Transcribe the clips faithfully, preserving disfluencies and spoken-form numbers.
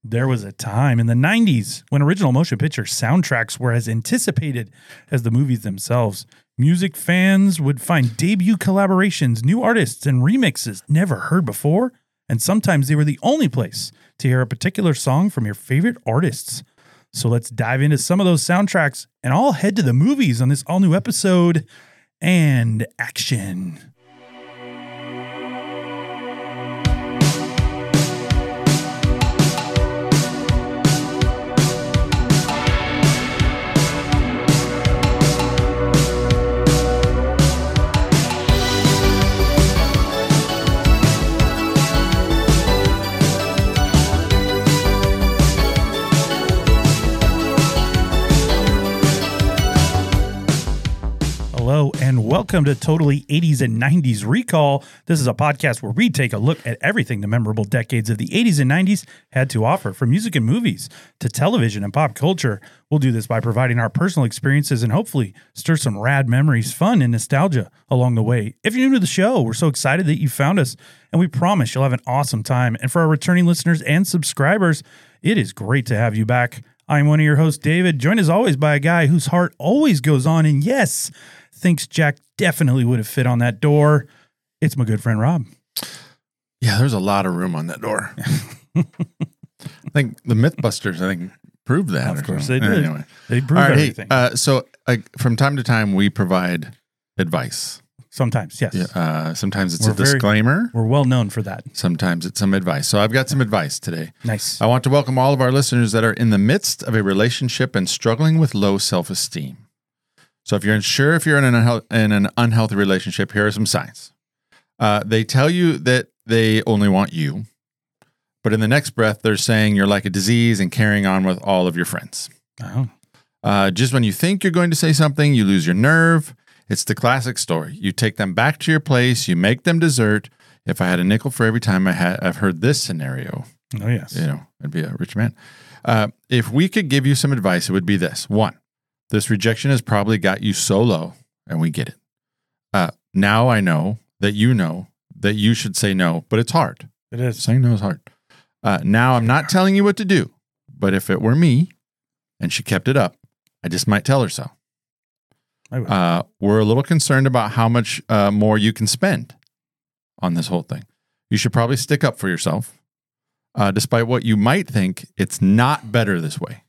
There was a time in the nineties when original motion picture soundtracks were as anticipated as the movies themselves. Music fans would find debut collaborations, new artists, and remixes never heard before, and sometimes they were the only place to hear a particular song from your favorite artists. So let's dive into some of those soundtracks, and I'll head to the movies on this all-new episode, and action. Hello and welcome to Totally eighties and nineties Recall. This is a podcast where we take a look at everything the memorable decades of the eighties and nineties had to offer, from music and movies to television and pop culture. We'll do this by providing our personal experiences and hopefully stir some rad memories, fun, and nostalgia along the way. If you're new to the show, we're so excited that you found us, and we promise you'll have an awesome time. And for our returning listeners and subscribers, it is great to have you back. I'm one of your hosts, David, joined as always by a guy whose heart always goes on, and yes, thinks Jack definitely would have fit on that door. It's my good friend, Rob. Yeah, there's a lot of room on that door. I think the Mythbusters, I think, proved that. Of course they did. Anyway. They proved right, everything. Hey, uh, so uh, from time to time, we provide advice. Sometimes, yes. Yeah, uh, sometimes it's We're a very- disclaimer. We're well known for that. Sometimes it's some advice. So I've got some advice today. Nice. I want to welcome all of our listeners that are in the midst of a relationship and struggling with low self-esteem. So if you're unsure if you're in an, unhealth- in an unhealthy relationship, here are some signs. Uh, they tell you that they only want you, but in the next breath, they're saying you're like a disease and carrying on with all of your friends. Oh. Uh, just when you think you're going to say something, you lose your nerve. It's the classic story. You take them back to your place, you make them dessert. If I had a nickel for every time I had, I've heard this scenario, Oh, yes. you know, I'd be a rich man. Uh, if we could give you some advice, it would be this. One, this rejection has probably got you so low, and we get it. Uh, now I know that you know that you should say no, but it's hard. It is. Saying no is hard. Uh, now I'm not telling you what to do, but if it were me and she kept it up, I just might tell her so. I would. Uh, we're a little concerned about how much uh, more you can spend on this whole thing. You should probably stick up for yourself. Uh, despite what you might think, it's not better this way.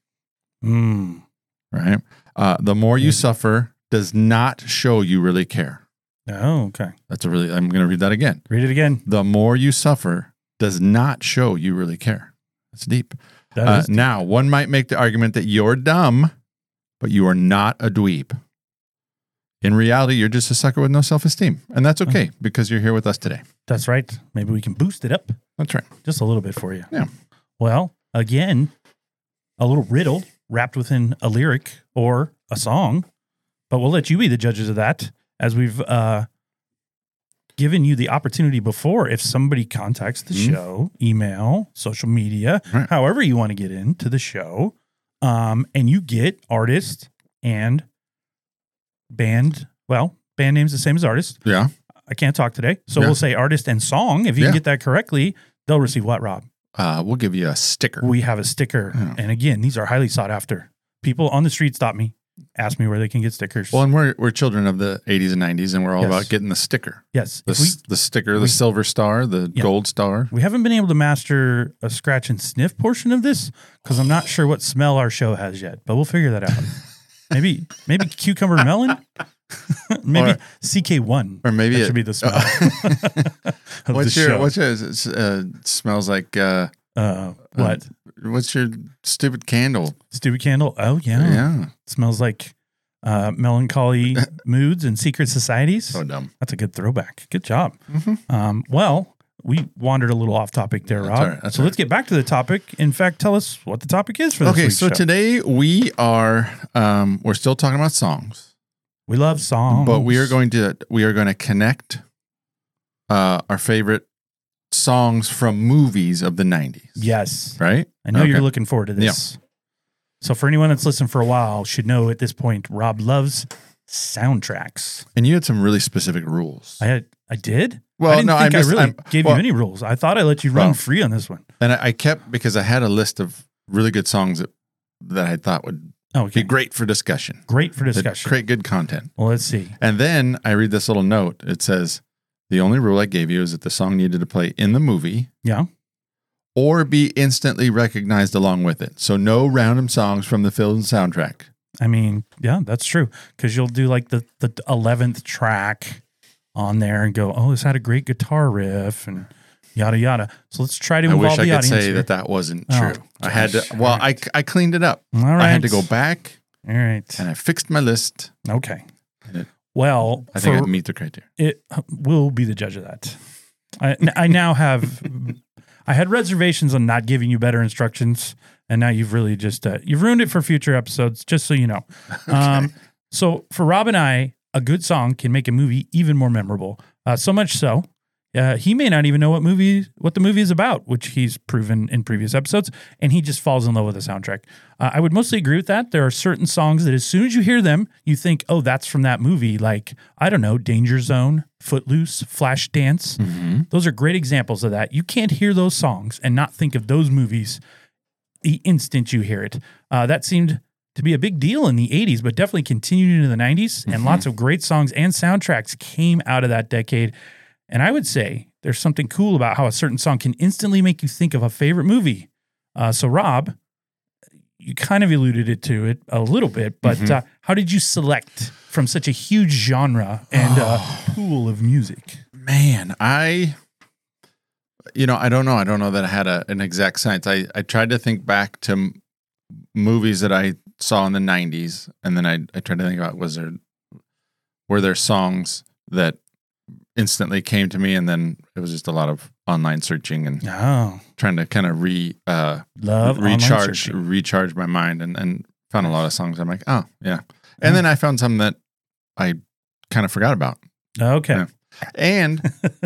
Mm. Right? Uh, the more you Maybe. suffer does not show you really care. Oh, okay. That's a really, I'm going to read that again. Read it again. The more you suffer does not show you really care. That's deep. That Uh, is now, one might make the argument that you're dumb, but you are not a dweeb. In reality, you're just a sucker with no self-esteem. And that's okay because you're here with us today. That's right. Maybe we can boost it up That's right. just a little bit for you. Yeah. Well, again, a little riddle wrapped within a lyric or a song, but we'll let you be the judges of that, as we've uh, given you the opportunity before. If somebody contacts the Mhm. show, email, social media, Right. however you want to get into the show, um, and you get artist and band, well, band name's the same as artist. Yeah. I can't talk today. So Yeah. we'll say artist and song. If you Yeah. can get that correctly, they'll receive what, Rob? Uh, we'll give you a sticker. We have a sticker. Yeah. And again, these are highly sought after. People on the street stop me, ask me where they can get stickers. Well, and we're, we're children of the eighties and nineties, and we're all Yes. about getting the sticker. yes. The, If we, s- the sticker, the we- silver star, the Yeah. gold star. we haven't been able to master a scratch and sniff portion of this because I'm not sure what smell our show has yet, but we'll figure that out. maybe maybe cucumber melon? maybe Or- C K one. Or maybe that it, should be the smell of what's the your, show. what's your, it's, uh, smells like, uh, uh, what? what's your stupid candle? Stupid candle? Oh, yeah. Yeah. Smells like uh, melancholy moods and secret societies. So dumb. That's a good throwback. Good job. Mhm. Um, well, we wandered a little off topic there, That's Rob. all right, that's so all let's get back to the topic. In fact, tell us what the topic is for this Okay, week's so show. today we are um, we're still talking about songs, We love songs. but we are going to we are going to connect uh, our favorite songs from movies of the nineties. Yes. Right? I know Okay. you're looking forward to this. So for anyone that's listened for a while should know at this point, Rob loves soundtracks. And you had some really specific rules. I had, I did? Well, I didn't no, think I'm just, I really I'm, gave well, you any rules. I thought I let you run Well, free on this one. And I, I kept, because I had a list of really good songs that, that I thought would Oh, okay. be great for discussion. Great for That'd discussion. Create good content. Well, let's see. And then I read this little note. It says, the only rule I gave you is that the song needed to play in the movie Yeah. or be instantly recognized along with it. So no random songs from the film soundtrack. I mean, yeah, that's true. Because you'll do like the the eleventh track on there and go, oh, this had a great guitar riff and yada yada. So let's try to I involve wish I the could audience say here. that that wasn't Oh, true. I had to, gosh. well, I, I cleaned it up. All right. I had to go back All right. and I fixed my list. Okay. And it- Well, I think for- I meet the criteria. it will be the judge of that. I, I now have, I had reservations on not giving you better instructions, and now you've really just, uh, you've ruined it for future episodes, just so you know. Um, so for Rob and I, a good song can make a movie even more memorable. Uh, so much so, uh, he may not even know what movie, what the movie is about, which he's proven in previous episodes, and he just falls in love with the soundtrack. Uh, I would mostly agree with that. There are certain songs that as soon as you hear them, you think, oh, that's from that movie. Like, I don't know, Danger Zone, Footloose, Flashdance. Mm-hmm. Those are great examples of that. You can't hear those songs and not think of those movies the instant you hear it. Uh, that seemed to be a big deal in the eighties, but definitely continued into the nineties. And Mhm. lots of great songs and soundtracks came out of that decade. And I would say there's something cool about how a certain song can instantly make you think of a favorite movie. Uh, so, Rob, you kind of alluded it to it a little bit, but Mhm. uh, how did you select from such a huge genre and uh, pool of music? Man, I, you know, I don't know. I don't know that I had a, an exact science. I, I tried to think back to m- movies that I saw in the nineties. And then I, I tried to think about, was there, were there songs that instantly came to me? And then it was just a lot of online searching and Oh, trying to kind of re, uh, love online recharge, searching. recharge my mind and, and found a lot of songs. I'm like, oh yeah. Yeah. And then I found some that I kind of forgot about. Okay. Yeah. And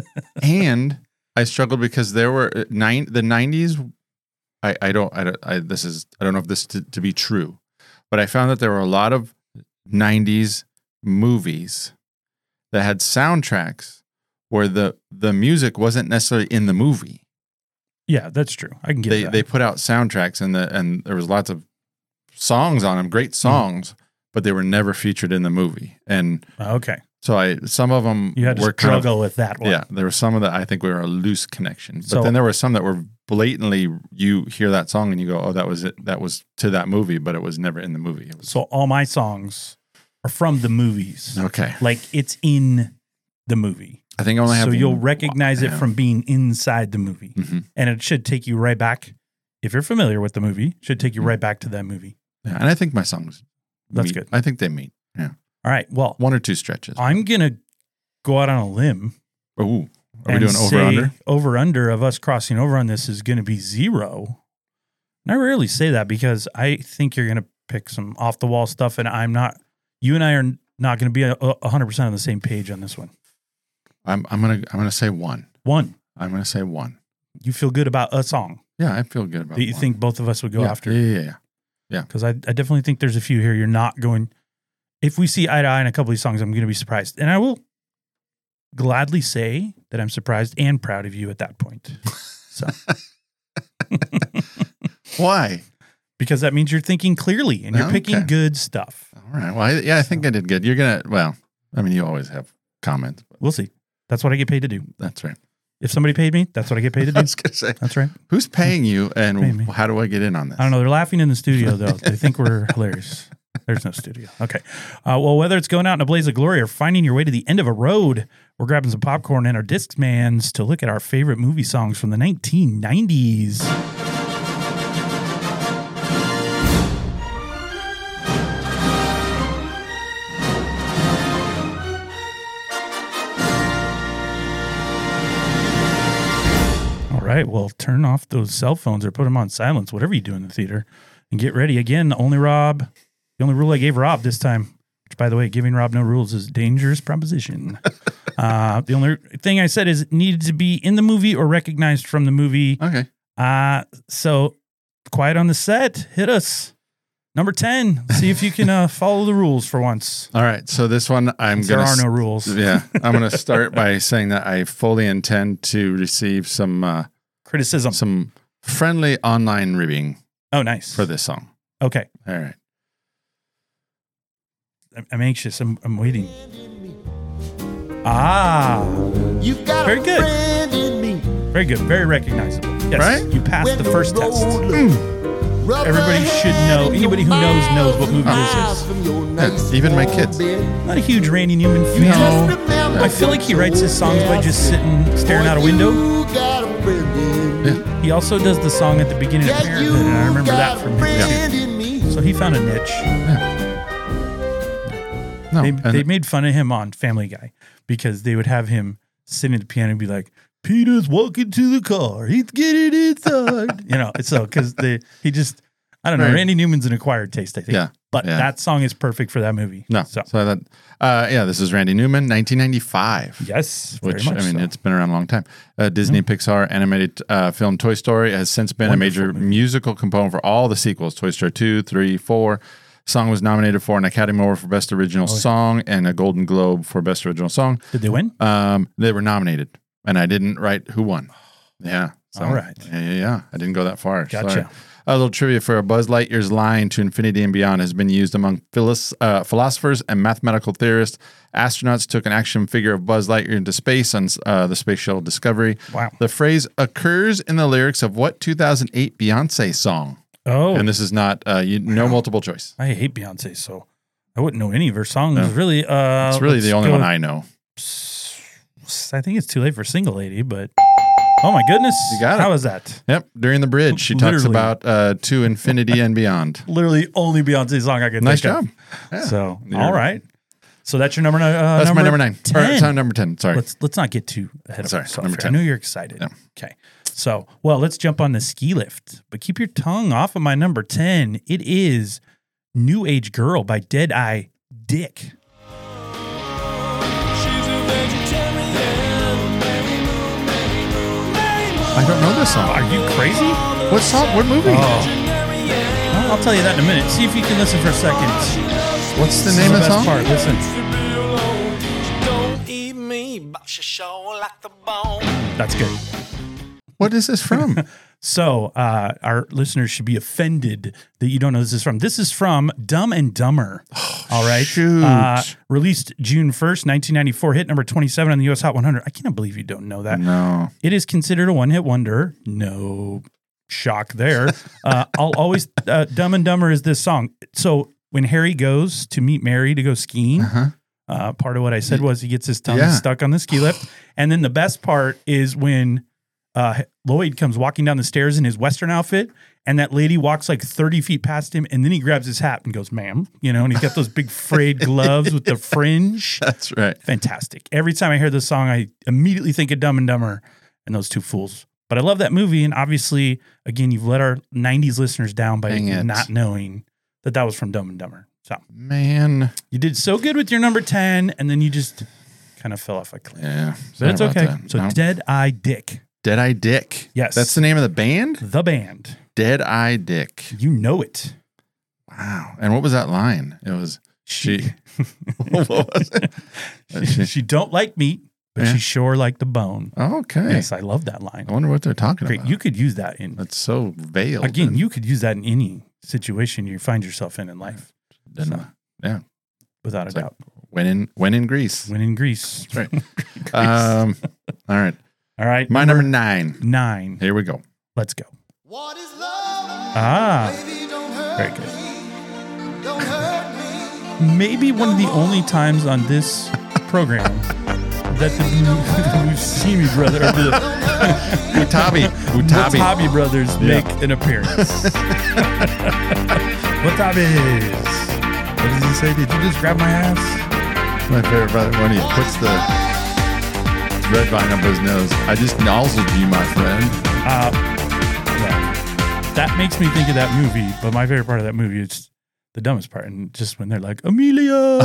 and I struggled because there were nine the nineties. I I don't I don't I this is I don't know if this to, to be true, but I found that there were a lot of nineties movies that had soundtracks where the the music wasn't necessarily in the movie. Yeah, that's true. I can get They that. they put out soundtracks and the and there was lots of songs on them, great songs, mm. but they were never featured in the movie. And okay. so I some of them You had to were kind of, struggle with that one. yeah, there were some of that I think were a loose connection, but So- then there were some that were blatantly you hear that song and you go, oh, that was it, that was to that movie, but it was never in the movie. It was So all my songs are from the movies. okay. Like it's in the movie. I think I only have So you'll one- recognize it yeah. from being inside the movie. Mhm. And it should take you right back. If you're familiar with the movie, it should take you Mhm. right back to that movie. Yeah, and I think my songs. That's meet. good. I think they meet. Yeah, All right. Well, one or two stretches. I'm going to go out on a limb. Ooh, are we and doing over say under? Over under of us crossing over on this is going to be zero. And I rarely say that because I think you're going to pick some off the wall stuff, and I'm not. You and I are not going to be a a hundred percent on the same page on this one. I'm I'm gonna I'm gonna say one. One, I'm gonna say one. you feel good about a song Yeah, I feel good about that you one. think both of us would go yeah, after. Yeah, yeah, yeah. Because I, I definitely think there's a few here you're not going. If we see eye to eye in a couple of these songs, I'm going to be surprised. And I will gladly say that I'm surprised and proud of you at that point. So, Why? because that means you're thinking clearly and you're picking Okay. good stuff. All right. Well, I, yeah, I think I did good. You're gonna. Well, I mean, you always have comments, but We'll see. That's what I get paid to do. that's right. If somebody paid me, that's what I get paid to I do. was gonna say, That's right. who's paying you, and Pay me. how do I get in on this? I don't know. They're laughing in the studio, though. They think we're hilarious. There's no studio. Okay. Uh, well, whether it's going out in a blaze of glory or finding your way to the end of a road, we're grabbing some popcorn and our Discmans to look at our favorite movie songs from the nineteen nineties. All right. Well, turn off those cell phones or put them on silence, whatever you do in the theater, and get ready. Again, only Rob, the only rule I gave Rob this time, which, by the way, giving Rob no rules is a dangerous proposition. uh, the only thing I said is it needed to be in the movie or recognized from the movie. Okay. Uh, so, Quiet on the Set, hit us. Number ten. See if you can uh, follow the rules for once. All right. So this one, I'm There going are to. no rules. Yeah. I'm going to start by saying that I fully intend to receive some uh, Criticism. some friendly online ribbing Oh, nice. for this song. Okay. All right. I'm, I'm anxious. I'm, I'm waiting. Ah. You've got Very a good. friend in me. Very good. Very recognizable. Yes. Right? You passed the first test. Rubber Everybody should know- hand anybody who knows knows what movie this is. from your Yeah, nice even my warm kids. bed. Not a huge Randy Newman Just fan. remember I feel like he writes his songs by just sitting, staring out a boy, window. you got a friend in me. Yeah. He also does the song at the beginning of Yeah, Parenthood, and I remember that got from a him friend too. in me. So he found a niche. No. They, and- they made fun of him on Family Guy because they would have him sitting at the piano and be like, Peter's walking to the car. He's getting inside. You know, it's so because they he just I don't know. Right. Randy Newman's an acquired taste, I think. Yeah. But Yeah. that song is perfect for that movie. no. So So, I thought, uh, yeah, this is Randy Newman, nineteen ninety-five. yes, very Which, much I mean, so. it's been around a long time. Uh, Disney Pixar animated uh, film Toy Story has since been Wonderful a major movie. musical component for all the sequels Toy Story two, three, four. Song was nominated for an Academy Award for Best Original Oh, yeah. Song and a Golden Globe for Best Original Song. Did they win? Um, they were nominated, and I didn't write who won. Yeah. So, All right. Yeah, yeah, yeah. I didn't go that far. Gotcha. Sorry. A little trivia for Buzz Lightyear's line to infinity and beyond has been used among philos- uh, philosophers and mathematical theorists. Astronauts took an action figure of Buzz Lightyear into space on uh, the space shuttle Discovery. Wow. The phrase occurs in the lyrics of what two thousand eight Beyonce song? Oh, And this is not, uh, you, no multiple choice. I hate Beyonce, so I wouldn't know any of her songs. Really, uh, It's really let's the only go- one I know. I think it's too late for Single Lady, but oh my goodness, You got it. How is that? Yep. During the bridge, she talks Literally. about uh, to infinity and beyond. Literally only Beyonce song I could Nice think job. of. Yeah. So You're- all right, so that's your number nine. Uh, That's number my number nine. Or, ten. it's not number ten. Sorry. Let's let's not get too ahead of Sorry, ourselves. number here. I ten. know you're excited. Yeah. Okay, so well, let's jump on the ski lift, but keep your tongue off of my number ten. It is "New Age Girl" by Dead Eye Dick. I don't know this song. Are you crazy? What song? What movie? Oh. Well, I'll tell you that in a minute. See if you can listen for a second. What's the This name is of the best song? part. Listen. That's good. What is this from? So, uh, our listeners should be offended that you don't know this is from. This is from Dumb and Dumber. All right. shoot. Uh, released June first, nineteen ninety-four, hit number twenty-seven on the U S Hot one hundred. I can't believe you don't know that. No. It is considered a one hit wonder. No shock there. uh, I'll always, uh, Dumb and Dumber is this song. So, when Harry goes to meet Mary to go skiing, Uh-huh. uh, part of what I said was he gets his tongue Yeah. stuck on the ski lift. And then the best part is when uh, Lloyd comes walking down the stairs in his Western outfit, and that lady walks like thirty feet past him, and then he grabs his hat and goes, ma'am, you know, and he's got those big frayed gloves with the fringe. That's right. Fantastic. Every time I hear this song, I immediately think of Dumb and Dumber and those two fools. But I love that movie. And obviously, again, you've let our nineties listeners down by Dang it. not knowing that that was from Dumb and Dumber. So Man. you did so good with your number ten, and then you just kind of fell off a cliff. Yeah. But it's Sorry about okay. that. So No. Dead Eye Dick, Dead Eye Dick. Yes. That's the name of the band? the band. Dead Eye Dick. You know it. Wow. And what was that line? It was she. What was it? She, she don't like meat, but Yeah. she sure like the bone. Okay. Yes, I love that line. I wonder what they're talking Great. about. You could use that in That's so veiled. again. and- You could use that in any situation you find yourself in in life, and, so. uh, yeah. without a It's like- doubt. When in when in Greece. When in Greece. That's right. Um, all right. All right. My number nine. nine. Here we go. Let's go. What is love? Ah, Baby, don't hurt very good. me. Don't hurt me. Maybe one of the only times on this program that the, we've seen me brother or the Utabi. Utabi. Watabi brothers Yeah. make an appearance. Watabis. What does he say? Did you just grab my ass? My favorite brother when he puts the red vine up his nose. I just nozzled you, my friend. Uh, well, that makes me think of that movie, but my favorite part of that movie is the dumbest part, and just when they're like, Amelia.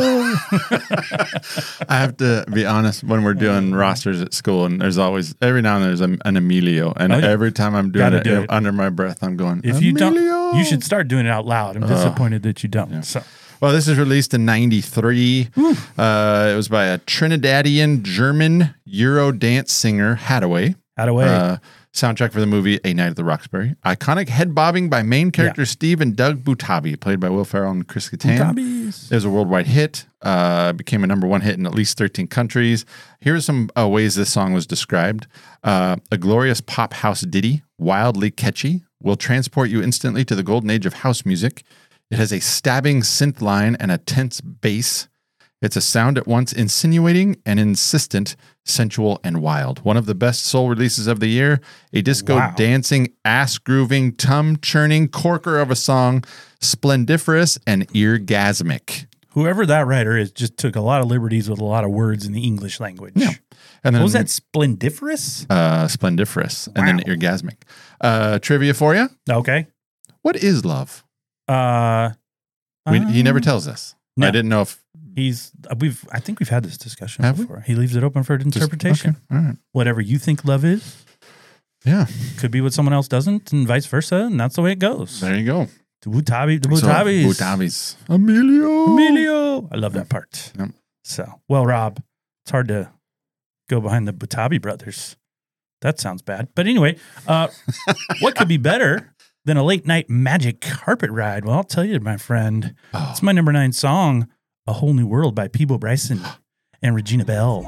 I have to be honest, when we're doing rosters at school, and there's always, every now and then there's an, an Emilio, and Oh, yeah. every time I'm doing Gotta it, do it. under my breath, I'm going, If you don't- Emilio. You should start doing it out loud. I'm disappointed that you don't. So, Well, this is released in ninety-three. Uh, it was by a Trinidadian German Euro dance singer, Hadaway. Hadaway. Uh, soundtrack for the movie A Night at the Roxbury. Iconic head bobbing by main character Yeah. Steve and Doug Butabi, played by Will Ferrell and Chris Kattan. Butabi's. It was a worldwide hit. Uh, became a number one hit in at least thirteen countries. Here are some uh, ways this song was described. Uh, a glorious pop house ditty, wildly catchy, will transport you instantly to the golden age of house music. It has a stabbing synth line and a tense bass. It's a sound at once insinuating and insistent, sensual and wild. One of the best soul releases of the year. A disco Wow. dancing, ass grooving, tum churning corker of a song, splendiferous and eargasmic. Whoever that writer is just took a lot of liberties with a lot of words in the English language. Yeah. And then What was that? Splendiferous? Uh, splendiferous and then Wow. eargasmic. Uh, trivia for you. Okay. What is love? Uh, We, he never um, tells us. no. I didn't know if He's uh, we've I think we've had this discussion Have we? before. He leaves it open for just- interpretation. okay, all right. Whatever you think love is Yeah, could be what someone else doesn't, and vice versa, and that's the way it goes. there you go. The Butabi, the So, Butabis, Butabis. Emilio. Emilio. I love that part. Yep. So, well, Rob, it's hard to go behind the Butabi brothers. That sounds bad. But anyway, uh, what could be better than a late night magic carpet ride? Well, I'll tell you, my friend. Oh, It's my number nine song, A Whole New World by Peebo Bryson and Regina Bell.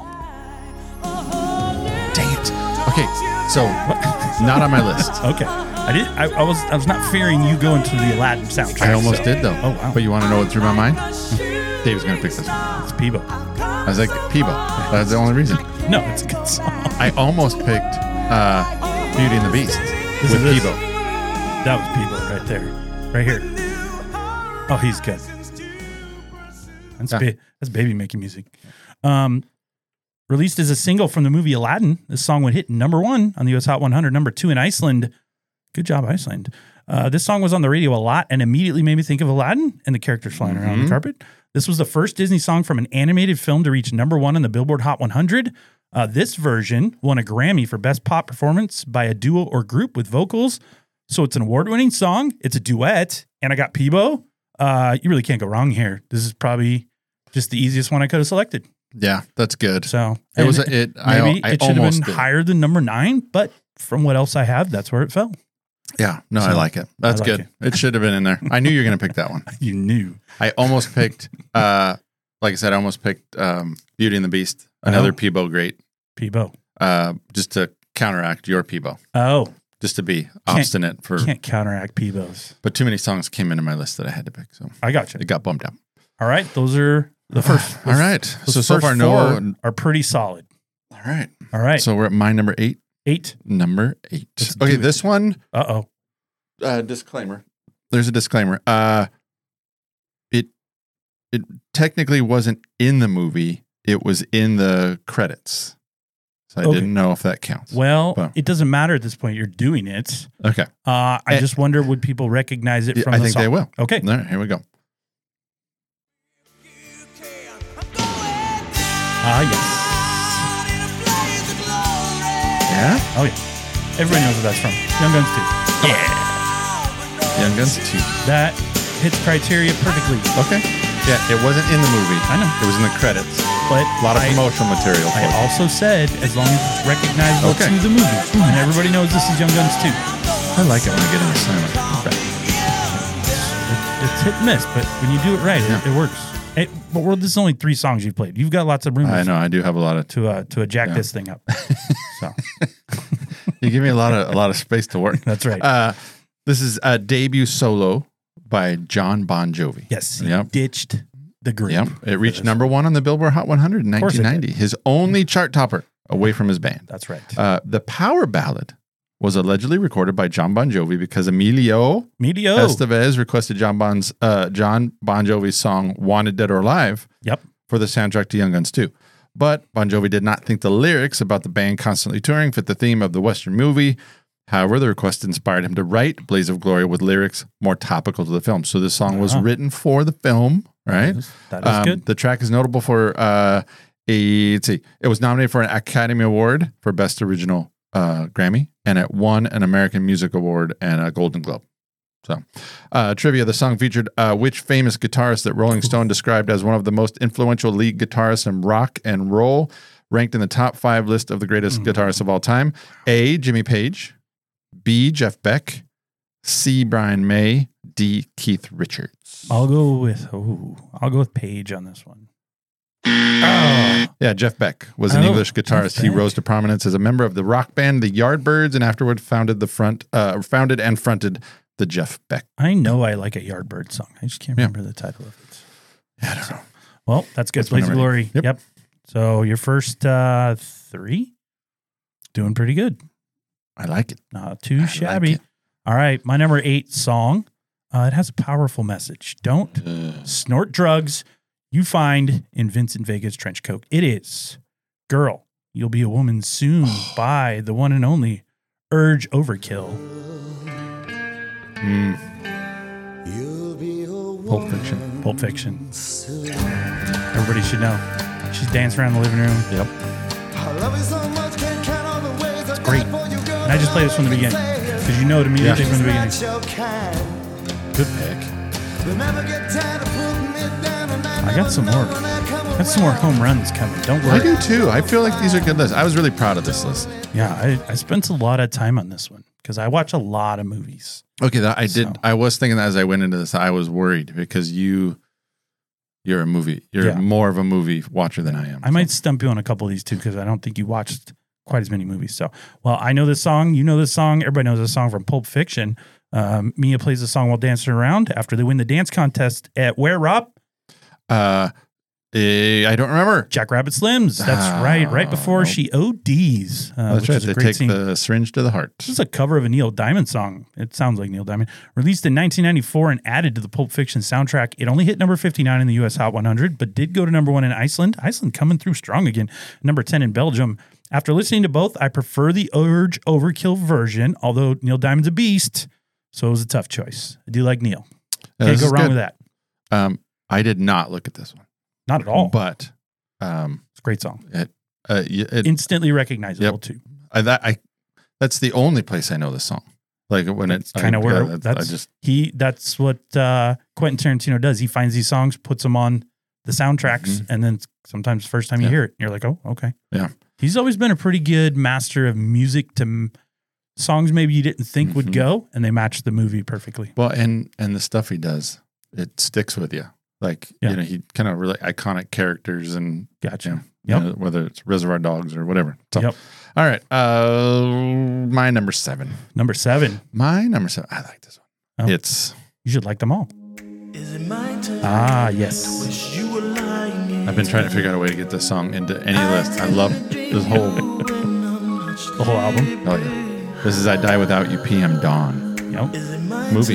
dang it. Okay, so not on my list. Okay. I did. I, I was. I was not fearing you going to the Aladdin soundtrack. I almost so- did though. Oh wow. But you want to know what threw my mind? Dave's gonna pick this one. It's Peebo. I was like Peebo. That's the only reason. No, it's a good song. I almost picked uh, Beauty and the Beast This with is this. Peebo. That was Peebo right there, right here. Oh, he's good. That's Yeah. ba- that's baby making music. Um, released as a single from the movie Aladdin, this song would hit number one on the U S Hot one hundred, number two in Iceland. Good job, Iceland. Uh, this song was on the radio a lot and immediately made me think of Aladdin and the characters flying around Mhm. the carpet. This was the first Disney song from an animated film to reach number one on the Billboard Hot one hundred. Uh, this version won a Grammy for Best Pop Performance by a duo or group with vocals. So it's an award-winning song. It's a duet, and I got Peebo. Uh, you really can't go wrong here. This is probably just the easiest one I could have selected. Yeah, that's good. So It was and a, it. I, maybe I it should have almost been did. higher than number nine, but from what else I have, that's where it fell. Yeah, no, I So, like it. That's like good. it. It. should have been in there. I knew you were going to pick that one. You knew. I almost picked, uh, like I said, I almost picked um, Beauty and the Beast, another Oh. Peebo great, Peebo. uh, just to counteract your Peebo, Oh, just to be obstinate for. can't counteract Peebo's. But too many songs came into my list that I had to pick, so I got you. it got bumped out. All right, those are the first. All right. those So so first far, four no. are pretty solid. All right. All right, So we're at my number eight. eight. Number eight. Let's Okay, do it. this one. Uh oh. Uh, disclaimer. There's a disclaimer. Uh, it it technically wasn't in the movie. It was in the credits. So I Okay. didn't know if that counts. Well, Well. it doesn't matter at this point. You're doing it. Okay. Uh, I Eh. just wonder, would people recognize it Yeah, from I the think song? they will. Okay. All right, here we go. Ah, yes. Yeah? Oh, yeah. Everybody knows what that's from. Young Guns two. Young Guns two. That hits criteria perfectly. Okay. Yeah, it wasn't in the movie. I know. It was in the credits. But A lot of I, promotional material. I for it. also said, as long as it's recognizable Okay. to the movie, and everybody knows this is Young Guns two. I like it when I get into silent. It, it's hit and miss, but when you do it right, Yeah. it, it works. It, but we're, this is only three songs you've played. You've got lots of room I know. I do have a lot of. to uh, to jack Yeah. this thing up. So You give me a lot of a lot of space to work. that's right. Uh, this is a debut solo by John Bon Jovi. yes, he Yep. ditched the group. Yep. It reached this. number one on the Billboard Hot one hundred in course it nineteen ninety. His only chart topper away from his band. That's right. Uh, the power ballad was allegedly recorded by John Bon Jovi because Emilio Medio. Estevez requested John Bon's uh, John Bon Jovi's song "Wanted Dead or Alive" Yep. for the soundtrack to Young Guns two. But Bon Jovi did not think the lyrics about the band constantly touring fit the theme of the Western movie. However, the request inspired him to write Blaze of Glory with lyrics more topical to the film. So this song was Uh-huh. written for the film, right? That is Um, good. The track is notable for uh, a. Let's see, it was nominated for an Academy Award for Best Original uh, Grammy, and it won an American Music Award and a Golden Globe. So, uh, trivia: the song featured uh, which famous guitarist that Rolling Stone described as one of the most influential lead guitarists in rock and roll, ranked in the top five list of the greatest mm. guitarists of all time? A. Jimmy Page, B. Jeff Beck, C. Brian May, D. Keith Richards. I'll go with oh, I'll go with Page on this one. Oh. Yeah, Jeff Beck was an Oh, English guitarist. He rose to prominence as a member of the rock band The Yardbirds, and afterward founded the front, uh, founded and fronted the Jeff Beck. I know I like a Yardbird song. I just can't Yeah. remember the title of it. Yeah, I don't know. Well, that's good. That's my Blaze of number Glory. Yep. Yep. So your first uh, three, doing pretty good. I like it. Not too I shabby. like it. All right, my number eight song. Uh, it has a powerful message. Don't Uh, snort drugs you find in Vincent Vega's Trench Coat. It is Girl, You'll Be a Woman Soon by the one and only Urge Overkill. mm, You'll be a Pulp Fiction. Pulp Fiction. Everybody should know. She's dancing around the living room. Yep. I love you so much, can't count all the ways I great. died for you, girl. And I just play this from the beginning because you know it immediately Yeah. from the beginning. Not your kind. Good pick. But never get tired of putting it down, and I I got never some know more. when I come Got some more around. home runs coming. Don't I worry. do too. I feel like these are good lists. I was really proud of this list. Yeah, I, I spent a lot of time on this one because I watch a lot of movies. Okay, that I did. So- I was thinking that as I went into this, I was worried because you, you're a movie. You're Yeah. more of a movie watcher than I am. I might stump you on a couple of these too because I don't think you watched quite as many movies. So, well, I know this song. You know this song. Everybody knows this song from Pulp Fiction. Um, Mia plays the song while dancing around after they win the dance contest at where, Rob? Uh, eh, I don't remember. Jackrabbit Slims. That's Ah, right. Right before no. she O Ds. Uh, That's which right. is a They great take scene. the syringe to the heart. This is a cover of a Neil Diamond song. It sounds like Neil Diamond. Released in nineteen ninety-four and added to the Pulp Fiction soundtrack. It only hit number fifty-nine in the U S Hot one hundred, but did go to number one in Iceland. Iceland coming through strong again. Number ten in Belgium. After listening to both, I prefer the Urge Overkill version, although Neil Diamond's a beast, so it was a tough choice. I do like Neil. Yeah, Can't this go is wrong good. with that. Um, I did not look at this one, Not at all. but um, It's a great song. uh, y- it, Instantly recognizable, too. I, that I that's the only place I know this song. Like when it's Kind of I, where I, that's I just he. That's what uh, Quentin Tarantino does. He finds these songs, puts them on the soundtracks, Mhm. and then sometimes first time you Yeah. hear it, you're like, oh, okay. Yeah. He's always been a pretty good master of music to m- songs maybe you didn't think would Mhm. go, and they match the movie perfectly. well, and and the stuff he does, it sticks with you. Like Yeah. you know, he kind of really iconic characters, and Gotcha. you know, Yep. you know, whether it's Reservoir Dogs or whatever. So, Yep. all right, uh, my number seven. Number seven. My number seven. I like this one. Oh. It's You should like them all. Ah, yes. I've been trying to figure out a way to get this song into any list. I love this whole. The whole album. Oh yeah, this is "I Die Without You" P M Dawn Yep. movie.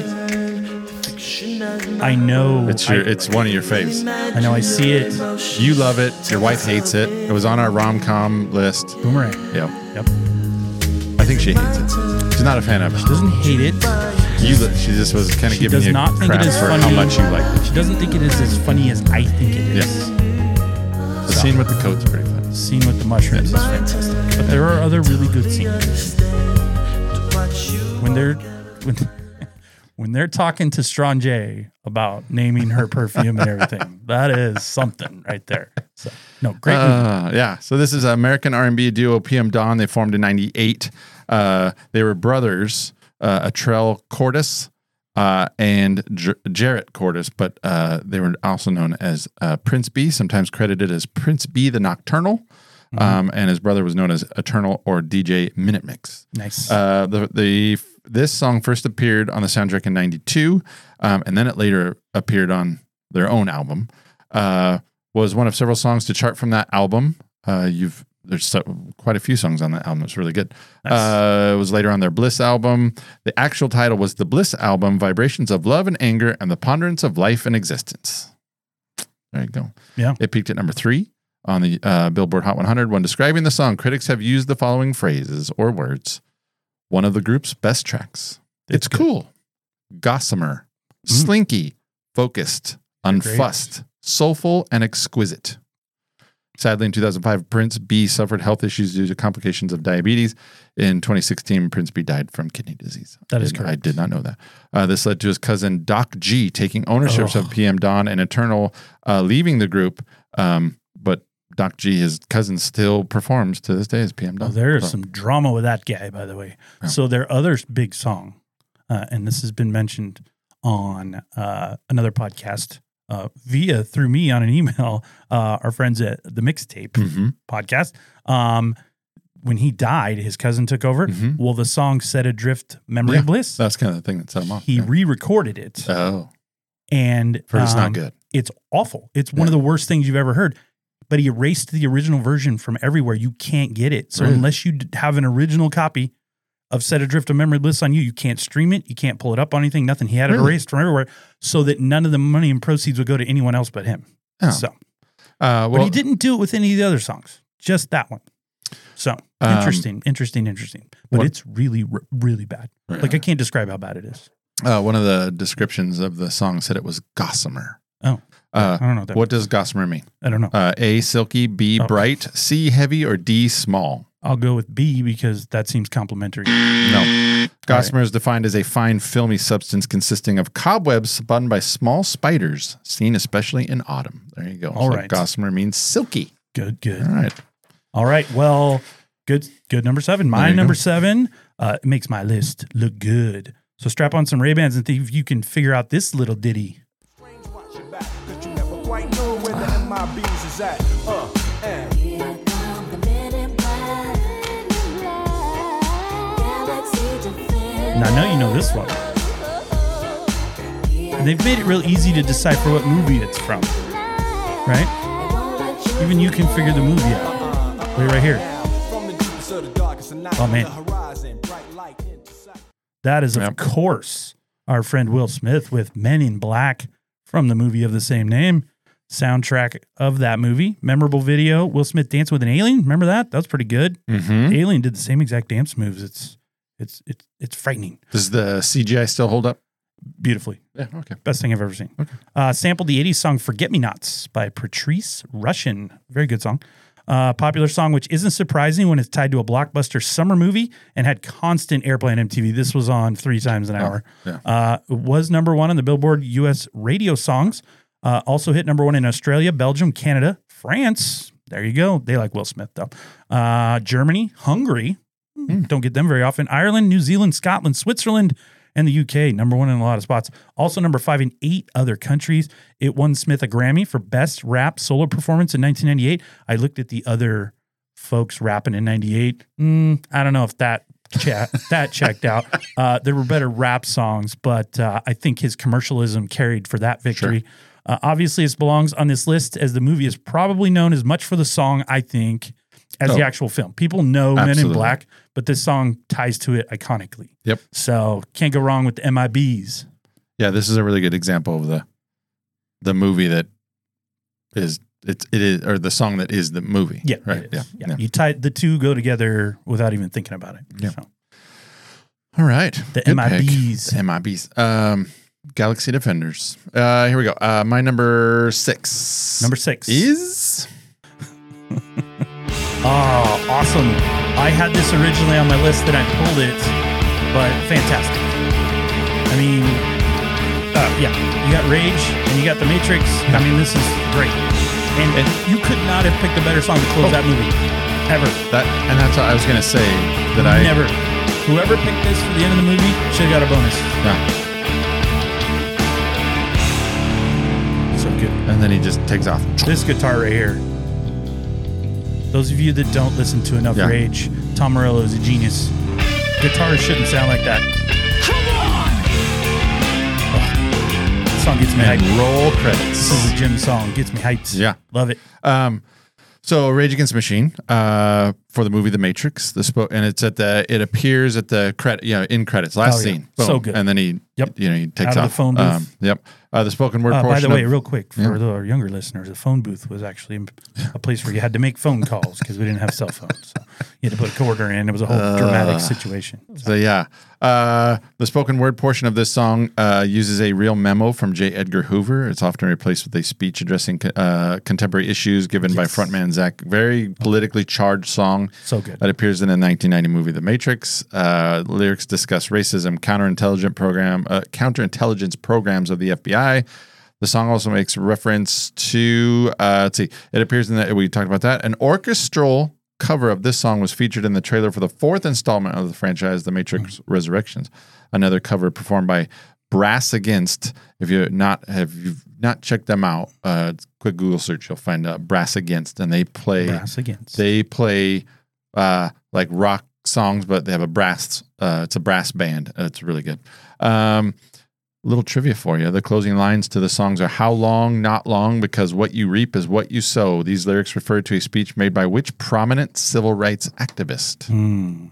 I know. It's your. I, It's one of your faves. I know. I see it. You love it. Your wife hates it. It was on our rom com list. Boomerang. Yep. Yep. I think she hates it. She's not a fan of it. Doesn't hate it. You. li- She just was kind of She giving does you not think it crap is for funny. how much you liked it. She doesn't think it is as funny as I think it is. The scene with the coat's pretty funny. Scene with the mushrooms is fantastic. But there are other really good scenes. When they're when, when they're talking to Strong J about naming her perfume and everything, that is something right there. So no, great movie. Uh, yeah. So this is American R and B duo P M Dawn. They formed in ninety-eight. Uh, they were brothers, uh, Atrell Cordes uh, and J- Jarrett Cordes, but uh, they were also known as uh, Prince B, sometimes credited as Prince B the Nocturnal. Mm-hmm. Um, and his brother was known as Eternal or D J Minute Mix. Nice. Uh, the the this song first appeared on the soundtrack in ninety-two, um, and then it later appeared on their own album. Uh, was one of several songs to chart from that album. Uh, you've there's so, quite a few songs on that album. It's really good. Nice. Uh, it was later on their Bliss album. The actual title was the Bliss album: Vibrations of Love and Anger and the Ponderance of Life and Existence. There you go. Yeah. It peaked at number three on the uh, Billboard Hot one hundred. When describing the song, critics have used the following phrases or words. One of the group's best tracks. It's, It's good. cool. Gossamer. Mm. Slinky. Focused. Great. Unfussed. Soulful and exquisite. Sadly, in two thousand five, Prince B suffered health issues due to complications of diabetes. In twenty sixteen, Prince B died from kidney disease. That is I did- correct. I did not know that. Uh, this led to his cousin Doc G taking ownership Oh. of P M Dawn and Eternal, uh, leaving the group. Um, but Doc G, his cousin, still performs to this day as P M Dawn. Oh, there is So- some drama with that guy, by the way. Yeah. So their other big song, uh, and this has been mentioned on uh, another podcast uh, via through me on an email. Uh, our friends at the Mixtape Mhm. podcast. Um, when he died, his cousin took over. Mhm. Well, the song "Set Adrift," "Memory Yeah. of Bliss." That's kind of the thing that set him off. He yeah. re-recorded it, Oh, and for it's um, not good. It's awful. It's one Yeah. of the worst things you've ever heard. But he erased the original version from everywhere. You can't get it. So Really? unless you d- have an original copy of Set Adrift of Memory Bliss on you, you can't stream it. You can't pull it up on anything. Nothing. He had it Really? erased from everywhere so that none of the money and proceeds would go to anyone else but him. Oh. So, Uh, but well, he didn't do it with any of the other songs. Just that one. So Um, interesting, interesting, interesting. But what- it's really, r- really bad. Right. Like I can't describe how bad it is. Uh, one of the descriptions of the song said it was gossamer. Oh. Uh, I don't know what that what does gossamer mean? I don't know. Uh, A, silky, B, Oh. bright, C, heavy, or D, small? I'll go with B because that seems complimentary. No. Gossamer is defined as a fine, filmy substance consisting of cobwebs spun by small spiders, seen especially in autumn. There you go. All So right. Gossamer means silky. Good, good. All right. All right. Well, good, good number seven. There My you number go. seven uh, makes my list look good. So strap on some Ray-Bans and see if you can figure out this little ditty. Strange, watch your back, 'cause you never quite know where the M I Bs is at. Uh, and Here come the men in black. Galaxy defender. Now I know you know this one. And they've made it real easy to decipher what movie it's from, right? Even you can figure the movie out. Wait right here. from the deepest of the darkest of night, Oh, man. the horizon, bright light into sight. That is, of Yep. course, our friend Will Smith with Men in Black from the movie of the same name. Soundtrack of that movie. Memorable video. Will Smith dancing with an alien. Remember that? That was pretty good. Mm-hmm. Alien did the same exact dance moves. It's it's it's it's frightening. Does the C G I still hold up? Beautifully. Yeah. Okay. Best thing I've ever seen. Okay. Uh, sampled the eighties song Forget Me Nots by Patrice Rushen. Very good song. Uh, popular song, which isn't surprising when it's tied to a blockbuster summer movie and had constant airplay on M T V. This was on three times an hour. yeah. Uh, it was number one on the Billboard U S radio songs. Uh, also hit number one in Australia, Belgium, Canada, France. There you go. They like Will Smith, though. Uh, Germany, Hungary. Don't get them very often. Ireland, New Zealand, Scotland, Switzerland, and the U K. Number one in a lot of spots. Also number five in eight other countries. It won Smith a Grammy for Best Rap Solo Performance in nineteen ninety-eight. I looked at the other folks rapping in ninety-eight. Mm, I don't know if that chat that checked out. Uh, there were better rap songs, but uh, I think his commercialism carried for that victory. Uh, obviously, it belongs on this list as the movie is probably known as much for the song, I think, as Oh. the actual film. People know Men in Absolutely. Black, but this song ties to it iconically. Yep. So can't go wrong with the M I Bs. Yeah. This is a really good example of the the movie that is it's it is or the song that is the movie. Yeah, Right. it Yeah. is. yeah. You tie the two go together without even thinking about it. Yeah. So, All right. the Good M I pick. Bs. The M I Bs. Um, Galaxy Defenders. Uh, here we go. Uh, my number six. Number six is Oh, awesome. I had this originally on my list that I pulled it, but fantastic. I mean, uh, yeah, you got Rage and you got The Matrix. I mean, this is great. And, And- you could not have picked a better song to close Oh. that movie. Ever. that, and that's what I was gonna say that I Never. Whoever picked this for the end of the movie should have got a bonus. Yeah. So good. And then he just takes off. This guitar right here. Those of you that don't listen to enough Yeah. Rage, Tom Morello is a genius. Guitars shouldn't sound like that. Oh, this song gets me And hyped. roll This credits. is a gym song. Gets me hyped. Yeah. Love it. Um, so Rage Against the Machine, uh, for the movie The Matrix. The spo- and it's at the it appears at the credit, you know, in credits. Last Oh, yeah. scene, So good. and then he, Yep. you know, he takes Out of off the phone booth. yep, uh, the spoken word Uh, by portion. the way, of, real quick, for Yeah. the our younger listeners, the phone booth was actually a place where you had to make phone calls because we didn't have cell phones. So you had to put a quarter in. It was a whole Uh, dramatic situation. So yeah, uh, the spoken word portion of this song uh, uses a real memo from J. Edgar Hoover. It's often replaced with a speech addressing uh, contemporary issues given by Yes. frontman Zach. Very politically charged song So good. that appears in the nineteen ninety movie The Matrix. Uh, lyrics discuss racism, counterintelligence program, uh, counterintelligence programs of the F B I. The song also makes reference to uh, let's see, it appears in that we talked about that. An orchestral cover of this song was featured in the trailer for the fourth installment of the franchise, The Matrix Resurrections. Another cover performed by Brass Against. If you not have you've not checked them out, uh, quick Google search, you'll find uh, Brass Against, and they play Brass Against. they play uh, like rock songs, but they have a brass. Uh, it's a brass band. It's really good. Um, little trivia for you: the closing lines to the songs are "How long? Not long, because what you reap is what you sow." These lyrics refer to a speech made by which prominent civil rights activist? Hmm.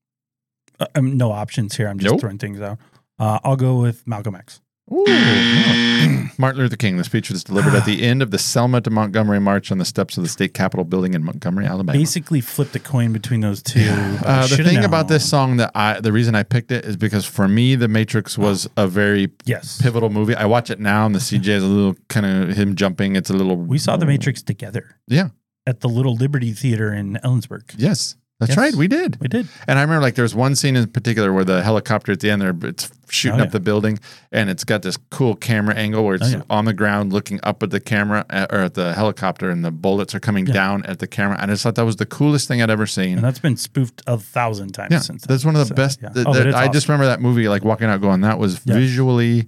Uh, um, no options here. I'm just Nope. throwing things out. Uh, I'll go with Malcolm X. Ooh, no. Martin Luther King. The speech was delivered at the end of the Selma to Montgomery March on the steps of the state capitol building in Montgomery, Alabama. Basically flipped a coin between those two. but I Uh, the shoulda thing known. about this song that I, the reason I picked it is because for me, The Matrix was a very Yes. pivotal movie. I watch it now, and the C J is a little kind of him jumping. It's a little. We saw The Matrix together Yeah. at the Little Liberty Theater in Ellensburg. Yes, that's Yes. right. We did. We did. And I remember like there's one scene in particular where the helicopter at the end there, it's shooting Oh, up yeah. the building, and it's got this cool camera angle where it's Oh, yeah. on the ground looking up at the camera uh, or at the helicopter, and the bullets are coming Yeah. down at the camera. I just thought that was the coolest thing I'd ever seen. And that's been spoofed a thousand times Yeah, since then. that's one of the So, best. yeah. that- Oh, but that- it's I just awesome. remember that movie, like walking out, going, "That was Yeah. visually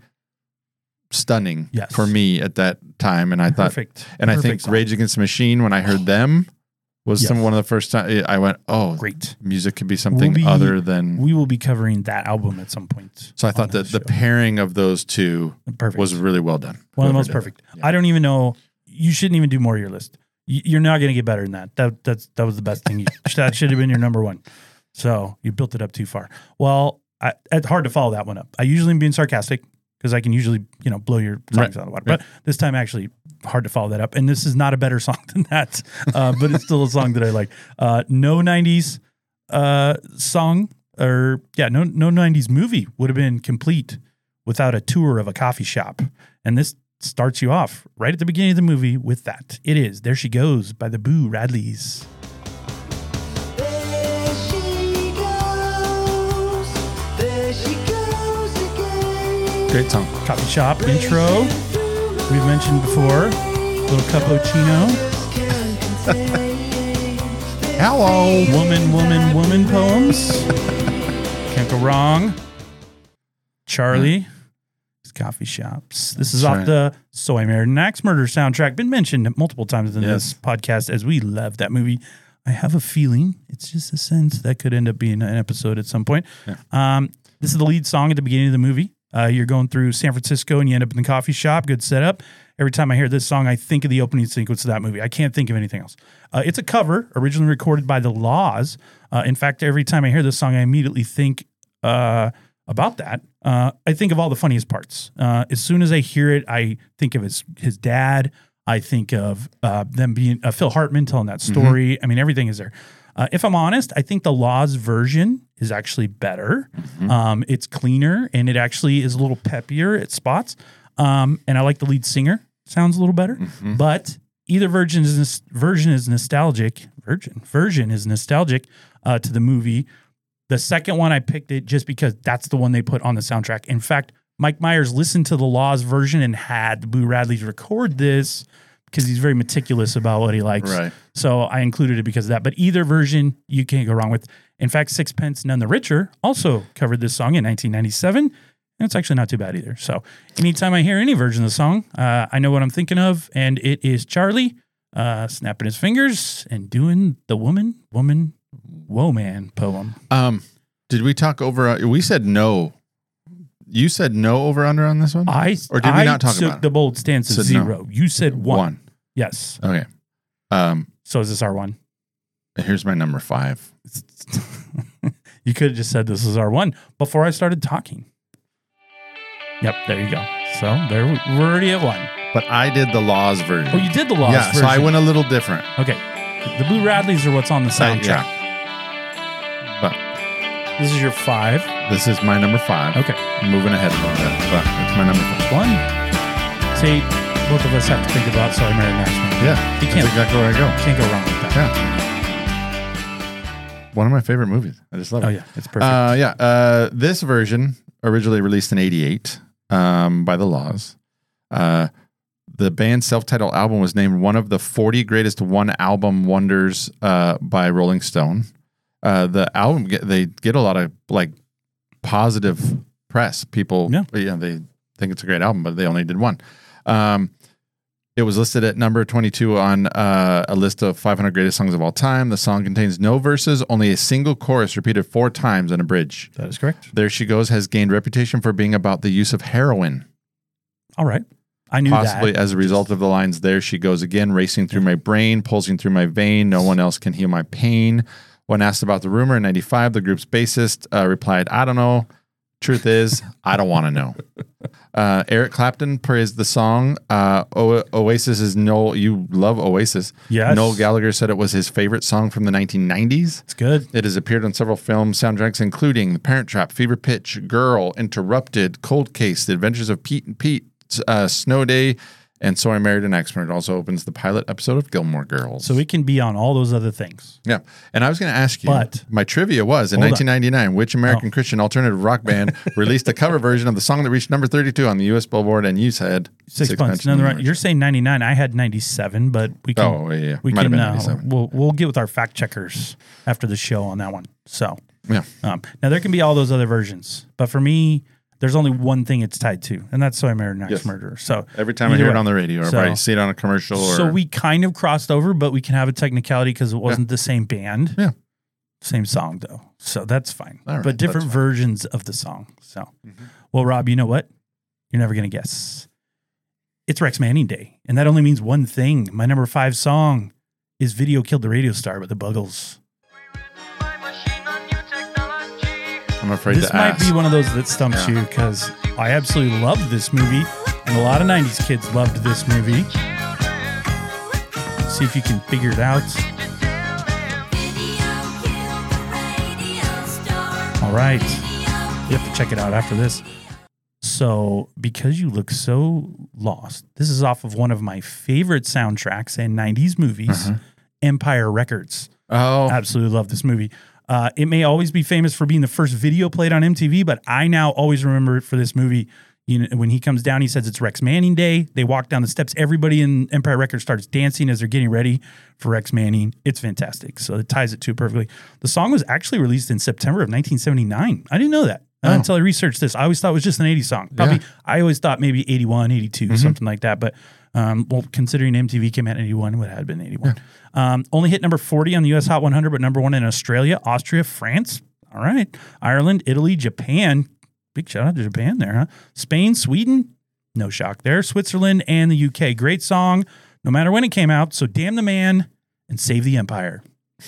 stunning Yes. for me at that time." And I thought, Perfect. and I Perfect think song. Rage Against the Machine, when I heard them, was Yes. some one of the first time I went, "Oh, Great. music could be something We'll be- other than." We will be covering that album at some point. So I on thought that this the show. pairing of those two Perfect. was really well done. One of the Whoever most did perfect. that. Yeah. I don't even know. You shouldn't even do more of your list. Y- You're not going to get better than that. That that's that was the best thing. You, that should have been your number one. So you built it up too far. Well, I, it's hard to follow that one up. I usually am being sarcastic because I can usually you know blow your songs Right. out of the water. But this time, actually, hard to follow that up. And this is not a better song than that, uh, but it's still a song that I like. Uh, no nineties uh, song or yeah, no no nineties movie would have been complete without a tour of a coffee shop. And this starts you off right at the beginning of the movie with that. It is There She Goes by the Boo Radleys. There she goes, there she goes again. Great song. Coffee shop intro. We've mentioned before. Little cappuccino. Hello. Woman, woman, woman poems. Can't go wrong. Charlie. Coffee shops. This is That's off right. the So I Married an Axe Murder soundtrack. Been mentioned multiple times in Yes. this podcast as we love that movie. I have a feeling, it's just a sense that could end up being an episode at some point. Yeah. Um, this is the lead song at the beginning of the movie. Uh, you're going through San Francisco and you end up in the coffee shop. Good setup. Every time I hear this song, I think of the opening sequence of that movie. I can't think of anything else. Uh, it's a cover, originally recorded by The Laws. Uh, in fact, every time I hear this song, I immediately think uh, about that. Uh, I think of all the funniest parts. Uh, as soon as I hear it, I think of his his dad. I think of uh, them being uh, Phil Hartman telling that story. Mm-hmm. I mean, everything is there. Uh, if I'm honest, I think the Laws version is actually better. Mm-hmm. Um, it's cleaner and it actually is a little peppier at spots. Um, and I like the lead singer. Sounds a little better. Mm-hmm. But either version is nos- version is nostalgic. Virgin version is nostalgic uh, to the movie. The second one I picked it just because that's the one they put on the soundtrack. In fact, Mike Myers listened to the Laws version and had the Boo Radleys record this because he's very meticulous about what he likes. Right. So I included it because of that. But either version you can't go wrong with. In fact, Sixpence None the Richer also covered this song in nineteen ninety-seven. And it's actually not too bad either. So anytime I hear any version of the song, uh, I know what I'm thinking of. And it is Charlie uh, snapping his fingers and doing the woman, woman, whoa man poem. Um, did we talk over? Uh, we said no. You said no over under on this one, I or did we I not talk took about the it? bold stance of Said no. zero. You said one. Yes. Okay. Um, So is this our one? Here's my number five. You could have just said this is our one before I started talking. Yep, there you go. So there we- we're already at one. But I did the Laws version. Oh, you did the Laws yeah, version. so I went a little different. Okay. The Blue Radleys are what's on the soundtrack. Yeah. But This is your five. this is my number five. Okay. I'm moving ahead a little bit, but it's my number five. One. See, both of us have to think about So I Married an Axe. Yeah, You that's can't, exactly where I go. can't go wrong with that. Yeah. One of my favorite movies. I just love it. Oh, yeah. It's perfect. Uh, yeah. Uh, this version, originally released in eighty-eight um, by the Laws. Uh, the band's self-titled album was named one of the forty greatest one-album wonders uh, by Rolling Stone. Uh, the album, get, they get a lot of like positive press. People, Yeah. yeah, they think it's a great album, but they only did one. Um, it was listed at number twenty-two on uh, a list of five hundred greatest songs of all time. The song contains no verses, only a single chorus repeated four times in a bridge. that is correct. There She Goes has gained reputation for being about the use of heroin, All right. I knew possibly that. as a result of the lines, "There she goes again, racing through my brain, pulsing through my vein. No one else can heal my pain." When asked about the rumor in ninety-five, the group's bassist uh, replied, "I don't know. Truth is, I don't want to know." Uh, Eric Clapton praised the song. Uh, o- Oasis is Noel. You love Oasis. Yes. Noel Gallagher said it was his favorite song from the nineteen nineties. It's good. It has appeared on several film soundtracks, including The Parent Trap, Fever Pitch, Girl, Interrupted, Cold Case, The Adventures of Pete and Pete, uh, Snow Day, and So I Married an Axe-Man. It also opens the pilot episode of Gilmore Girls. So we can be on all those other things. Yeah. And I was going to ask you, But- my trivia was in Hold on. nineteen ninety-nine, which American Oh. Christian alternative rock band released a cover version of the song that reached number thirty-two on the U S Billboard? And you said Six, Sixpence months. None No, the right. Richer. You're saying ninety-nine. I had ninety-seven, but we can. Oh, yeah, yeah. We Might have can. been Uh, ninety-seven. we'll we'll get with our fact checkers after the show on that one. So Yeah. um, now there can be all those other versions, but for me, there's only one thing it's tied to, and that's So I Married an Axe Yes. Murderer. So Every time I either hear it way. on the radio or So- if I see it on a commercial or. So we kind of crossed over, but we can have a technicality because it wasn't the same band. Yeah. Same song though. So that's fine. All right, but different that's fine. versions of the song. So well, Rob, you know what? You're never gonna guess. It's Rex Manning Day. And that only means one thing. My number five song is Video Killed the Radio Star by the Buggles. I'm afraid This to might ask. be one of those that stumps Yeah. you because I absolutely loved this movie, and a lot of nineties kids loved this movie. See if you can figure it out. All right. You have to check it out after this. So, because you look so lost, this is off of one of my favorite soundtracks and nineties movies, Uh-huh. Empire Records. Oh, Absolutely love this movie. Uh, it may always be famous for being the first video played on M T V, but I now always remember it for this movie. You know, when he comes down, he says it's Rex Manning Day. They walk down the steps. Everybody in Empire Records starts dancing as they're getting ready for Rex Manning. It's fantastic. So it ties it to it perfectly. The song was actually released in September of nineteen seventy-nine. I didn't know that uh, Oh. until I researched this. I always thought it was just an eighties song. Probably, Yeah. I always thought maybe eighty-one, eighty-two, something like that. But um, well, considering M T V came out in eighty-one, it would have been eighty-one. Um, only hit number forty on the U S Hot one hundred, but number one in Australia, Austria, France. All right. Ireland, Italy, Japan. Big shout out to Japan there, huh? Spain, Sweden. No shock there. Switzerland and the U K. Great song, no matter when it came out. So damn the man and save the empire.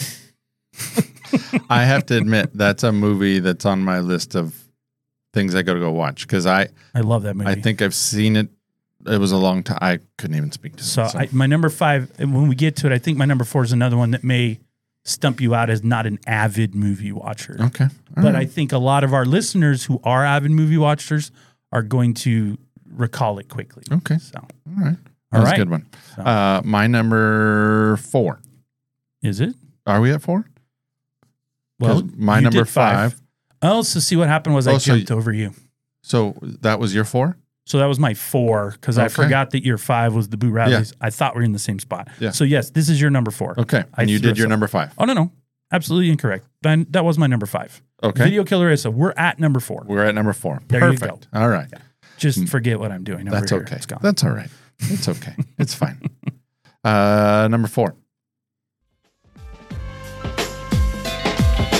I have to admit that's a movie that's on my list of things I got to go watch because I I love that movie. I think I've seen it. It was a long time. I couldn't even speak to so. it. I, my number five, and when we get to it, I think my number four is another one that may stump you out as not an avid movie watcher. okay, All But right. I think a lot of our listeners who are avid movie watchers are going to recall it quickly. okay, So, all right, All that was right. a good one. So- Uh, my number four. is it? Are we at four? 'Cause Well, my you number did five. five. Oh, so see what happened was I Oh, so jumped over you. So that was your four. So that was my four because I Okay. forgot that your five was the Boo Radleys. I thought we were in the same spot. Yeah. So yes, this is your number four. Okay, I and you threw did your some- number five. Oh no, no, absolutely incorrect. Then that was my number five. Okay, Video Killer Issa. We're at number four. we're at number four. There you Perfect. All right, Just forget what I'm doing. Over that's here. okay. It's gone. That's all right. It's okay. It's fine. Uh, number four. All